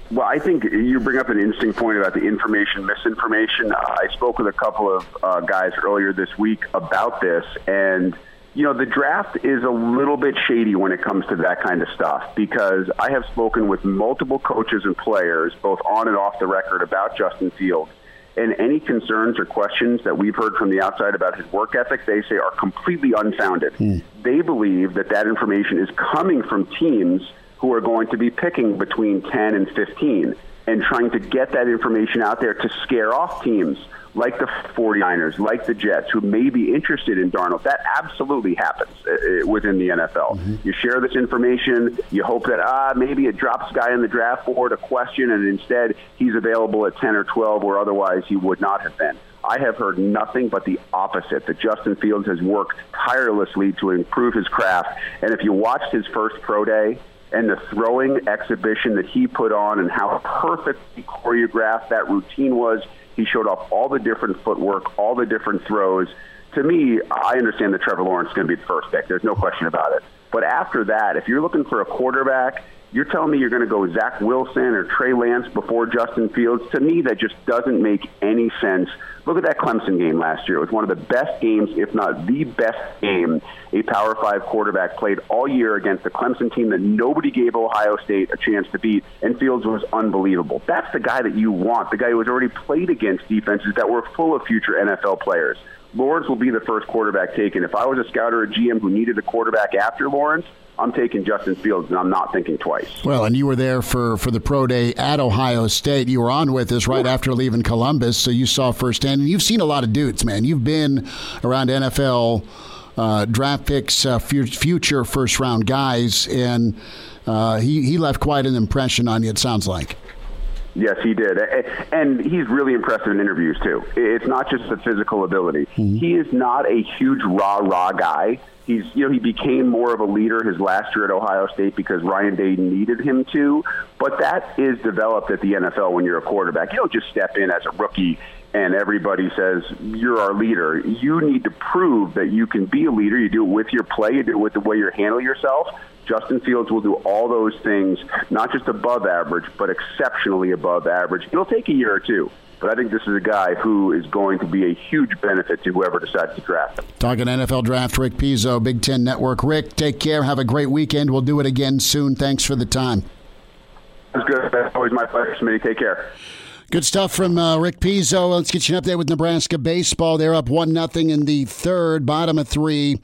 Well, I think you bring up an interesting point about the information misinformation. Uh, I spoke with a couple of uh, guys earlier this week about this, and you know, the draft is a little bit shady when it comes to that kind of stuff, because I have spoken with multiple coaches and players, both on and off the record, about Justin Fields. And any concerns or questions that we've heard from the outside about his work ethic, they say are completely unfounded. Mm. They believe that that information is coming from teams who are going to be picking between ten and fifteen and trying to get that information out there to scare off teams like the 49ers, like the Jets, who may be interested in Darnold. That absolutely happens uh, within the N F L. Mm-hmm. You share this information, you hope that, ah, maybe it drops a guy in the draft board a question, and instead he's available at ten or twelve, where otherwise he would not have been. I have heard nothing but the opposite, that Justin Fields has worked tirelessly to improve his craft. And if you watched his first pro day and the throwing exhibition that he put on and how perfectly choreographed that routine was, he showed off all the different footwork, all the different throws. To me, I understand that Trevor Lawrence is going to be the first pick. There's no question about it. But after that, if you're looking for a quarterback, you're telling me you're going to go Zach Wilson or Trey Lance before Justin Fields? To me, that just doesn't make any sense. Look at that Clemson game last year. It was one of the best games, if not the best game, a Power Five quarterback played all year against a Clemson team that nobody gave Ohio State a chance to beat, and Fields was unbelievable. That's the guy that you want, the guy who has already played against defenses that were full of future N F L players. Lawrence will be the first quarterback taken. If I was a scout or a G M who needed a quarterback after Lawrence, I'm taking Justin Fields, and I'm not thinking twice. Well, and you were there for, for the pro day at Ohio State. You were on with us right after leaving Columbus, so you saw firsthand. And you've seen a lot of dudes, man. You've been around N F L uh, draft picks, uh, future first-round guys, and uh, he, he left quite an impression on you, it sounds like. Yes, he did. And he's really impressive in interviews, too. It's not just the physical ability. Mm-hmm. He is not a huge rah-rah guy. He's, you know, he became more of a leader his last year at Ohio State because Ryan Day needed him to. But that is developed at the N F L when you're a quarterback. You don't just step in as a rookie and everybody says, you're our leader. You need to prove that you can be a leader. You do it with your play. You do it with the way you handle yourself. Justin Fields will do all those things, not just above average, but exceptionally above average. It'll take a year or two. But I think this is a guy who is going to be a huge benefit to whoever decides to draft him. Talking N F L Draft, Rick Pizzo, Big Ten Network. Rick, take care. Have a great weekend. We'll do it again soon. Thanks for the time. That's good. That's always my pleasure, Smitty. Take care. Good stuff from uh, Rick Pizzo. Let's get you an update with Nebraska baseball. They're up one nothing in the third, bottom of three.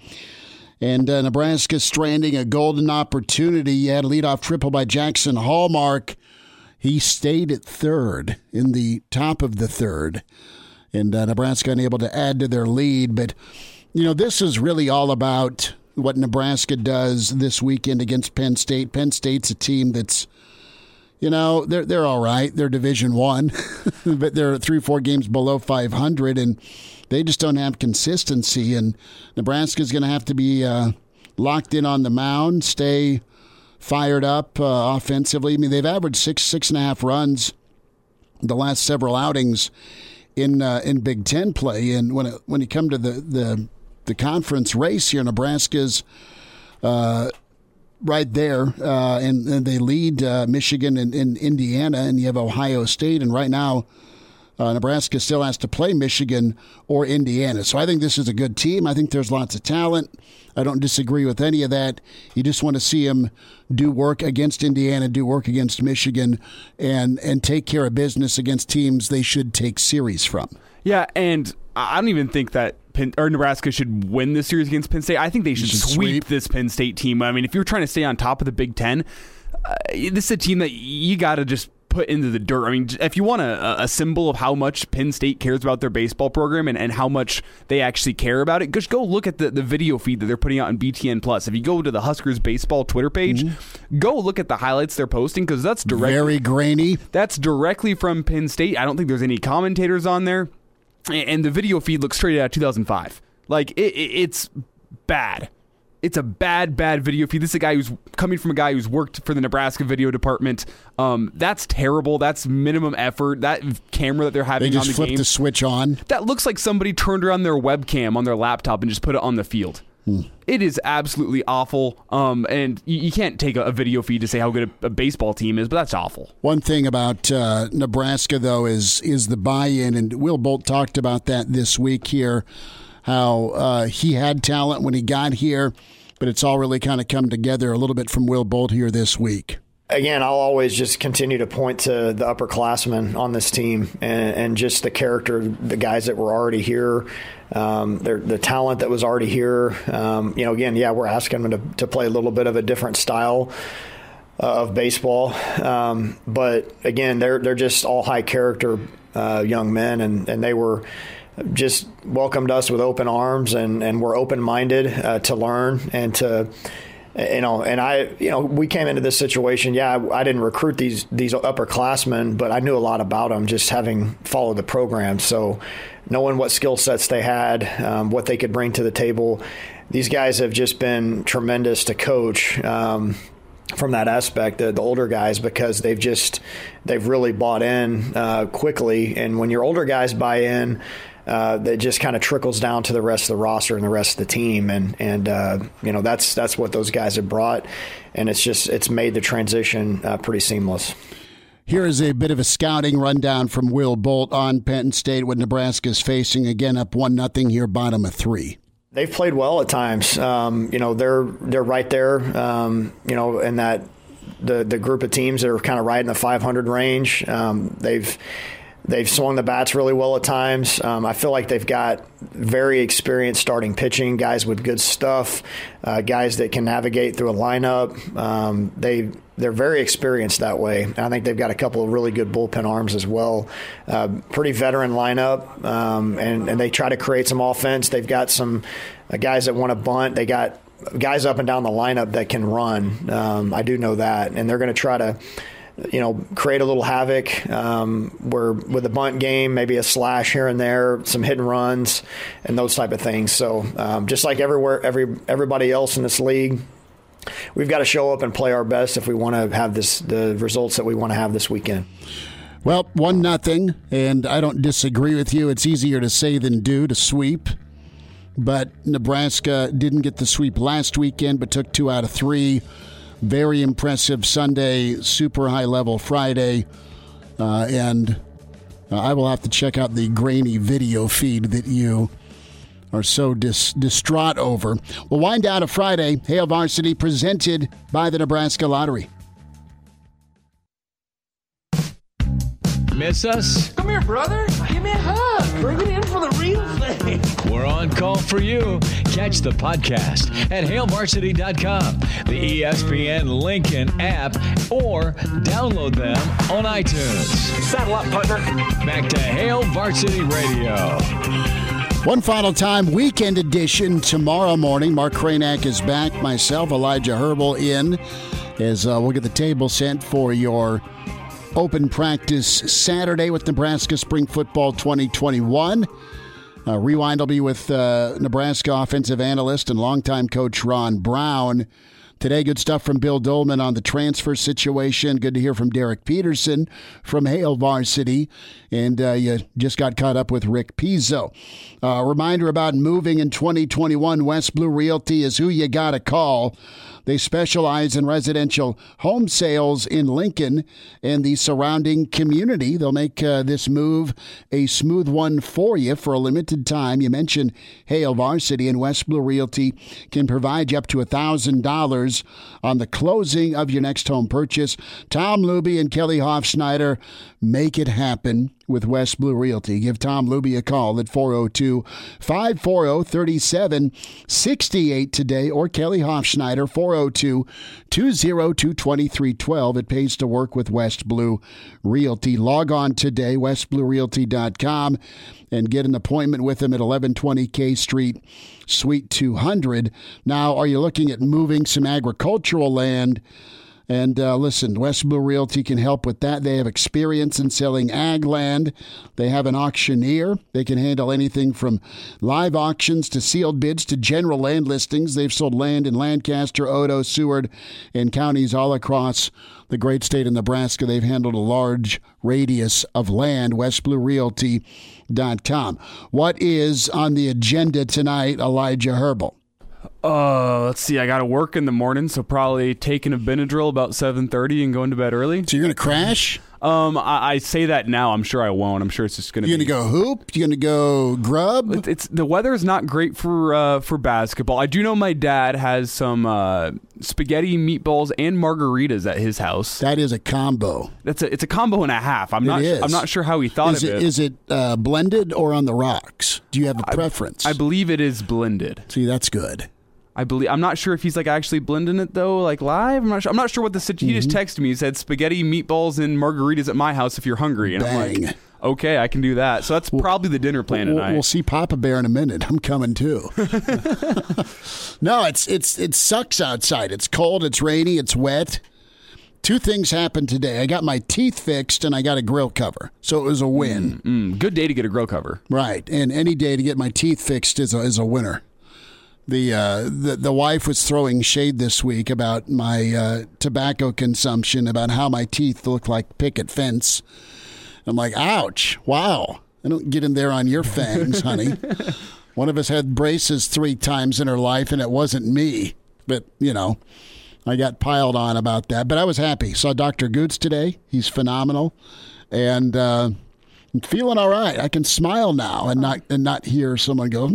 And uh, Nebraska stranding a golden opportunity. You had a leadoff triple by Jackson Hallmark. He stayed at third in the top of the third. And uh, Nebraska unable to add to their lead. But, you know, this is really all about what Nebraska does this weekend against Penn State. Penn State's a team that's, you know, they're they're all right. They're Division One, but they're three, four games below five hundred, and they just don't have consistency. And Nebraska's going to have to be uh, locked in on the mound, stay fired up uh, offensively. I mean, they've averaged six, six and a half runs the last several outings in uh, in Big Ten play. And when it, when you come to the the, the conference race here, Nebraska's uh, right there, uh, and, and they lead uh, Michigan and, and Indiana, and you have Ohio State. And right now, uh, Nebraska still has to play Michigan or Indiana. So I think this is a good team. I think there's lots of talent. I don't disagree with any of that. You just want to see them do work against Indiana, do work against Michigan, and and take care of business against teams they should take series from. Yeah, and I don't even think that Penn, or Nebraska should win this series against Penn State. I think they should, should sweep, sweep this Penn State team. I mean, if you're trying to stay on top of the Big Ten, uh, this is a team that you got to just put into the dirt. I mean, if you want a, a symbol of how much Penn State cares about their baseball program and, and how much they actually care about it, just go look at the, the video feed that they're putting out on B T N Plus. If you go to the Huskers baseball Twitter page, mm-hmm. go look at the highlights they're posting, because that's directly, very grainy. That's directly from Penn State. I don't think there's any commentators on there. And the video feed looks straight out of two thousand five. Like, it, it, it's bad. It's a bad, bad video feed. This is a guy who's coming from a guy who's worked for the Nebraska video department. Um, that's terrible. That's minimum effort. That camera that they're having they on the just flipped game, the switch on. That looks like somebody turned on their webcam on their laptop and just put it on the field. Hmm. It is absolutely awful, um, and you, you can't take a, a video feed to say how good a, a baseball team is, but that's awful. One thing about uh, Nebraska, though, is is the buy-in, and Will Bolt talked about that this week here, how uh, he had talent when he got here, but it's all really kind of come together a little bit from Will Bolt here this week. Again, I'll always just continue to point to the upperclassmen on this team and, and just the character, the guys that were already here, um, the, the talent that was already here. Um, you know, again, yeah, we're asking them to, to play a little bit of a different style uh, of baseball. Um, but, again, they're they're just all high character uh, young men, and, and they were just welcomed us with open arms and, and were open-minded uh, to learn and to – You know, and I, you know, we came into this situation. Yeah, I, I didn't recruit these these upperclassmen, but I knew a lot about them just having followed the program. So, knowing what skill sets they had, um, what they could bring to the table, these guys have just been tremendous to coach um, from that aspect. The, the older guys, because they've just they've really bought in uh, quickly, and when your older guys buy in, Uh, that just kind of trickles down to the rest of the roster and the rest of the team, and and uh, you know that's that's what those guys have brought, and it's just it's made the transition uh, pretty seamless. Here is a bit of a scouting rundown from Will Bolt on Penn State, what Nebraska's facing. Again, up one nothing here, bottom of three. They've played well at times. Um, you know they're they're right there. Um, you know in that the the group of teams that are kind of right in the five hundred range. Um, they've They've swung the bats really well at times. Um, I feel like they've got very experienced starting pitching, guys with good stuff, uh, guys that can navigate through a lineup. Um, they, they're very experienced that way. I think they've got a couple of really good bullpen arms as well. Uh, pretty veteran lineup, um, and, and they try to create some offense. They've got some uh, guys that want to bunt. They got guys up and down the lineup that can run. Um, I do know that, and they're going to try to you know, create a little havoc um, where with a bunt game, maybe a slash here and there, some hit and runs, and those type of things. So um, just like everywhere, every everybody else in this league, we've got to show up and play our best if we want to have this the results that we want to have this weekend. Well, one nothing, and I don't disagree with you. It's easier to say than do to sweep. But Nebraska didn't get the sweep last weekend, but took two out of three. Very impressive Sunday, super high level Friday, uh, and uh, I will have to check out the grainy video feed that you are so dis- distraught over. We'll wind down a Friday. Hail Varsity presented by the Nebraska Lottery. Miss us? Come here, brother. Give me a hug. Bring it in for the real thing. We're on call for you. Catch the podcast at hail varsity dot com, the E S P N Lincoln app, or download them on iTunes. Saddle up, partner. Back to Hail Varsity Radio. One final time, weekend edition tomorrow morning. Mark Kranak is back. Myself, Elijah Herbal in, as uh, we'll get the table sent for your open practice Saturday with Nebraska Spring Football twenty twenty-one. Uh, Rewind will be with uh, Nebraska offensive analyst and longtime coach Ron Brown. Today, good stuff from Bill Dolman on the transfer situation. Good to hear from Derek Peterson from Hail Varsity. And uh, you just got caught up with Rick Pizzo. A uh, reminder about moving in twenty twenty-one. West Blue Realty is who you got to call. They specialize in residential home sales in Lincoln and the surrounding community. They'll make uh, this move a smooth one for you for a limited time. You mentioned Hail Varsity, and West Blue Realty can provide you up to one thousand dollars on the closing of your next home purchase. Tom Luby and Kelly Hofschneider make it happen with West Blue Realty. Give Tom Luby a call at four oh two, five four oh, three seven six eight today, or Kelly Hofschneider, four oh two, two oh two, two three one two. It pays to work with West Blue Realty. Log on today, west blue realty dot com, and get an appointment with them at eleven twenty K Street, Suite two hundred. Now, are you looking at moving some agricultural land? And uh, listen, West Blue Realty can help with that. They have experience in selling ag land. They have an auctioneer. They can handle anything from live auctions to sealed bids to general land listings. They've sold land in Lancaster, Odo, Seward, and counties all across the great state of Nebraska. They've handled a large radius of land. west blue realty dot com. What is on the agenda tonight, Elijah Herbal? Uh, let's see. I got to work in the morning, so probably taking a Benadryl about seven thirty and going to bed early. So you're going to crash? Um, I, I say that now. I'm sure I won't. I'm sure it's just going to. You're be... going to go hoop? You're going to go grub? It's, it's the weather is not great for uh, for basketball. I do know my dad has some uh, spaghetti, meatballs, and margaritas at his house. That is a combo. That's a it's a combo and a half. I'm it not. Is. I'm not sure how he thought is of it. it. Is it uh, blended or on the rocks? Do you have a preference? I, I believe it is blended. See, that's good. I believe I'm not sure if he's like actually blending it though, like live. I'm not sure. I'm not sure what the situation. Mm-hmm. He just texted me. He said spaghetti, meatballs, and margaritas at my house if you're hungry. And Bang. I'm like, okay, I can do that. So that's we'll, probably the dinner plan we'll, tonight. We'll see Papa Bear in a minute. I'm coming too. No, it's it's it sucks outside. It's cold. It's rainy. It's wet. Two things happened today. I got my teeth fixed and I got a grill cover. So it was a win. Mm, mm, good day to get a grill cover. Right. And any day to get my teeth fixed is a, is a winner. The, uh, the the wife was throwing shade this week about my uh, tobacco consumption, about how my teeth look like picket fence. I'm like, ouch, wow. I don't get in there on your fangs, honey. One of us had braces three times in her life, and it wasn't me. But, you know, I got piled on about that. But I was happy. Saw Doctor Goots today. He's phenomenal. And uh, I'm feeling all right. I can smile now and not and not hear someone go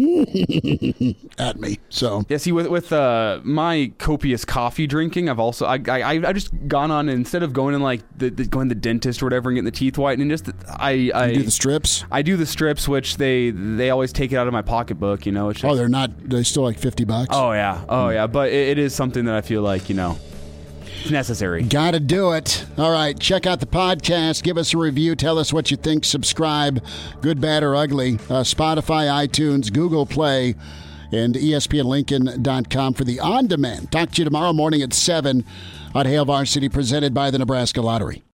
at me. So yeah, see, with with uh, my copious coffee drinking, I've also I I I just gone on, instead of going in like the, the going to the dentist or whatever and getting the teeth whitened, just I I you do the strips. I do the strips, which they they always take it out of my pocketbook. You know, it's just, oh, they're not. They're still like fifty bucks. Oh yeah, oh yeah, but it, it is something that I feel like, you know, it's necessary. Got to do it. All right. Check out the podcast. Give us a review. Tell us what you think. Subscribe. Good, bad, or ugly. Uh, Spotify, iTunes, Google Play, and E S P N Lincoln dot com for the on-demand. Talk to you tomorrow morning at seven on Hail Varsity, presented by the Nebraska Lottery.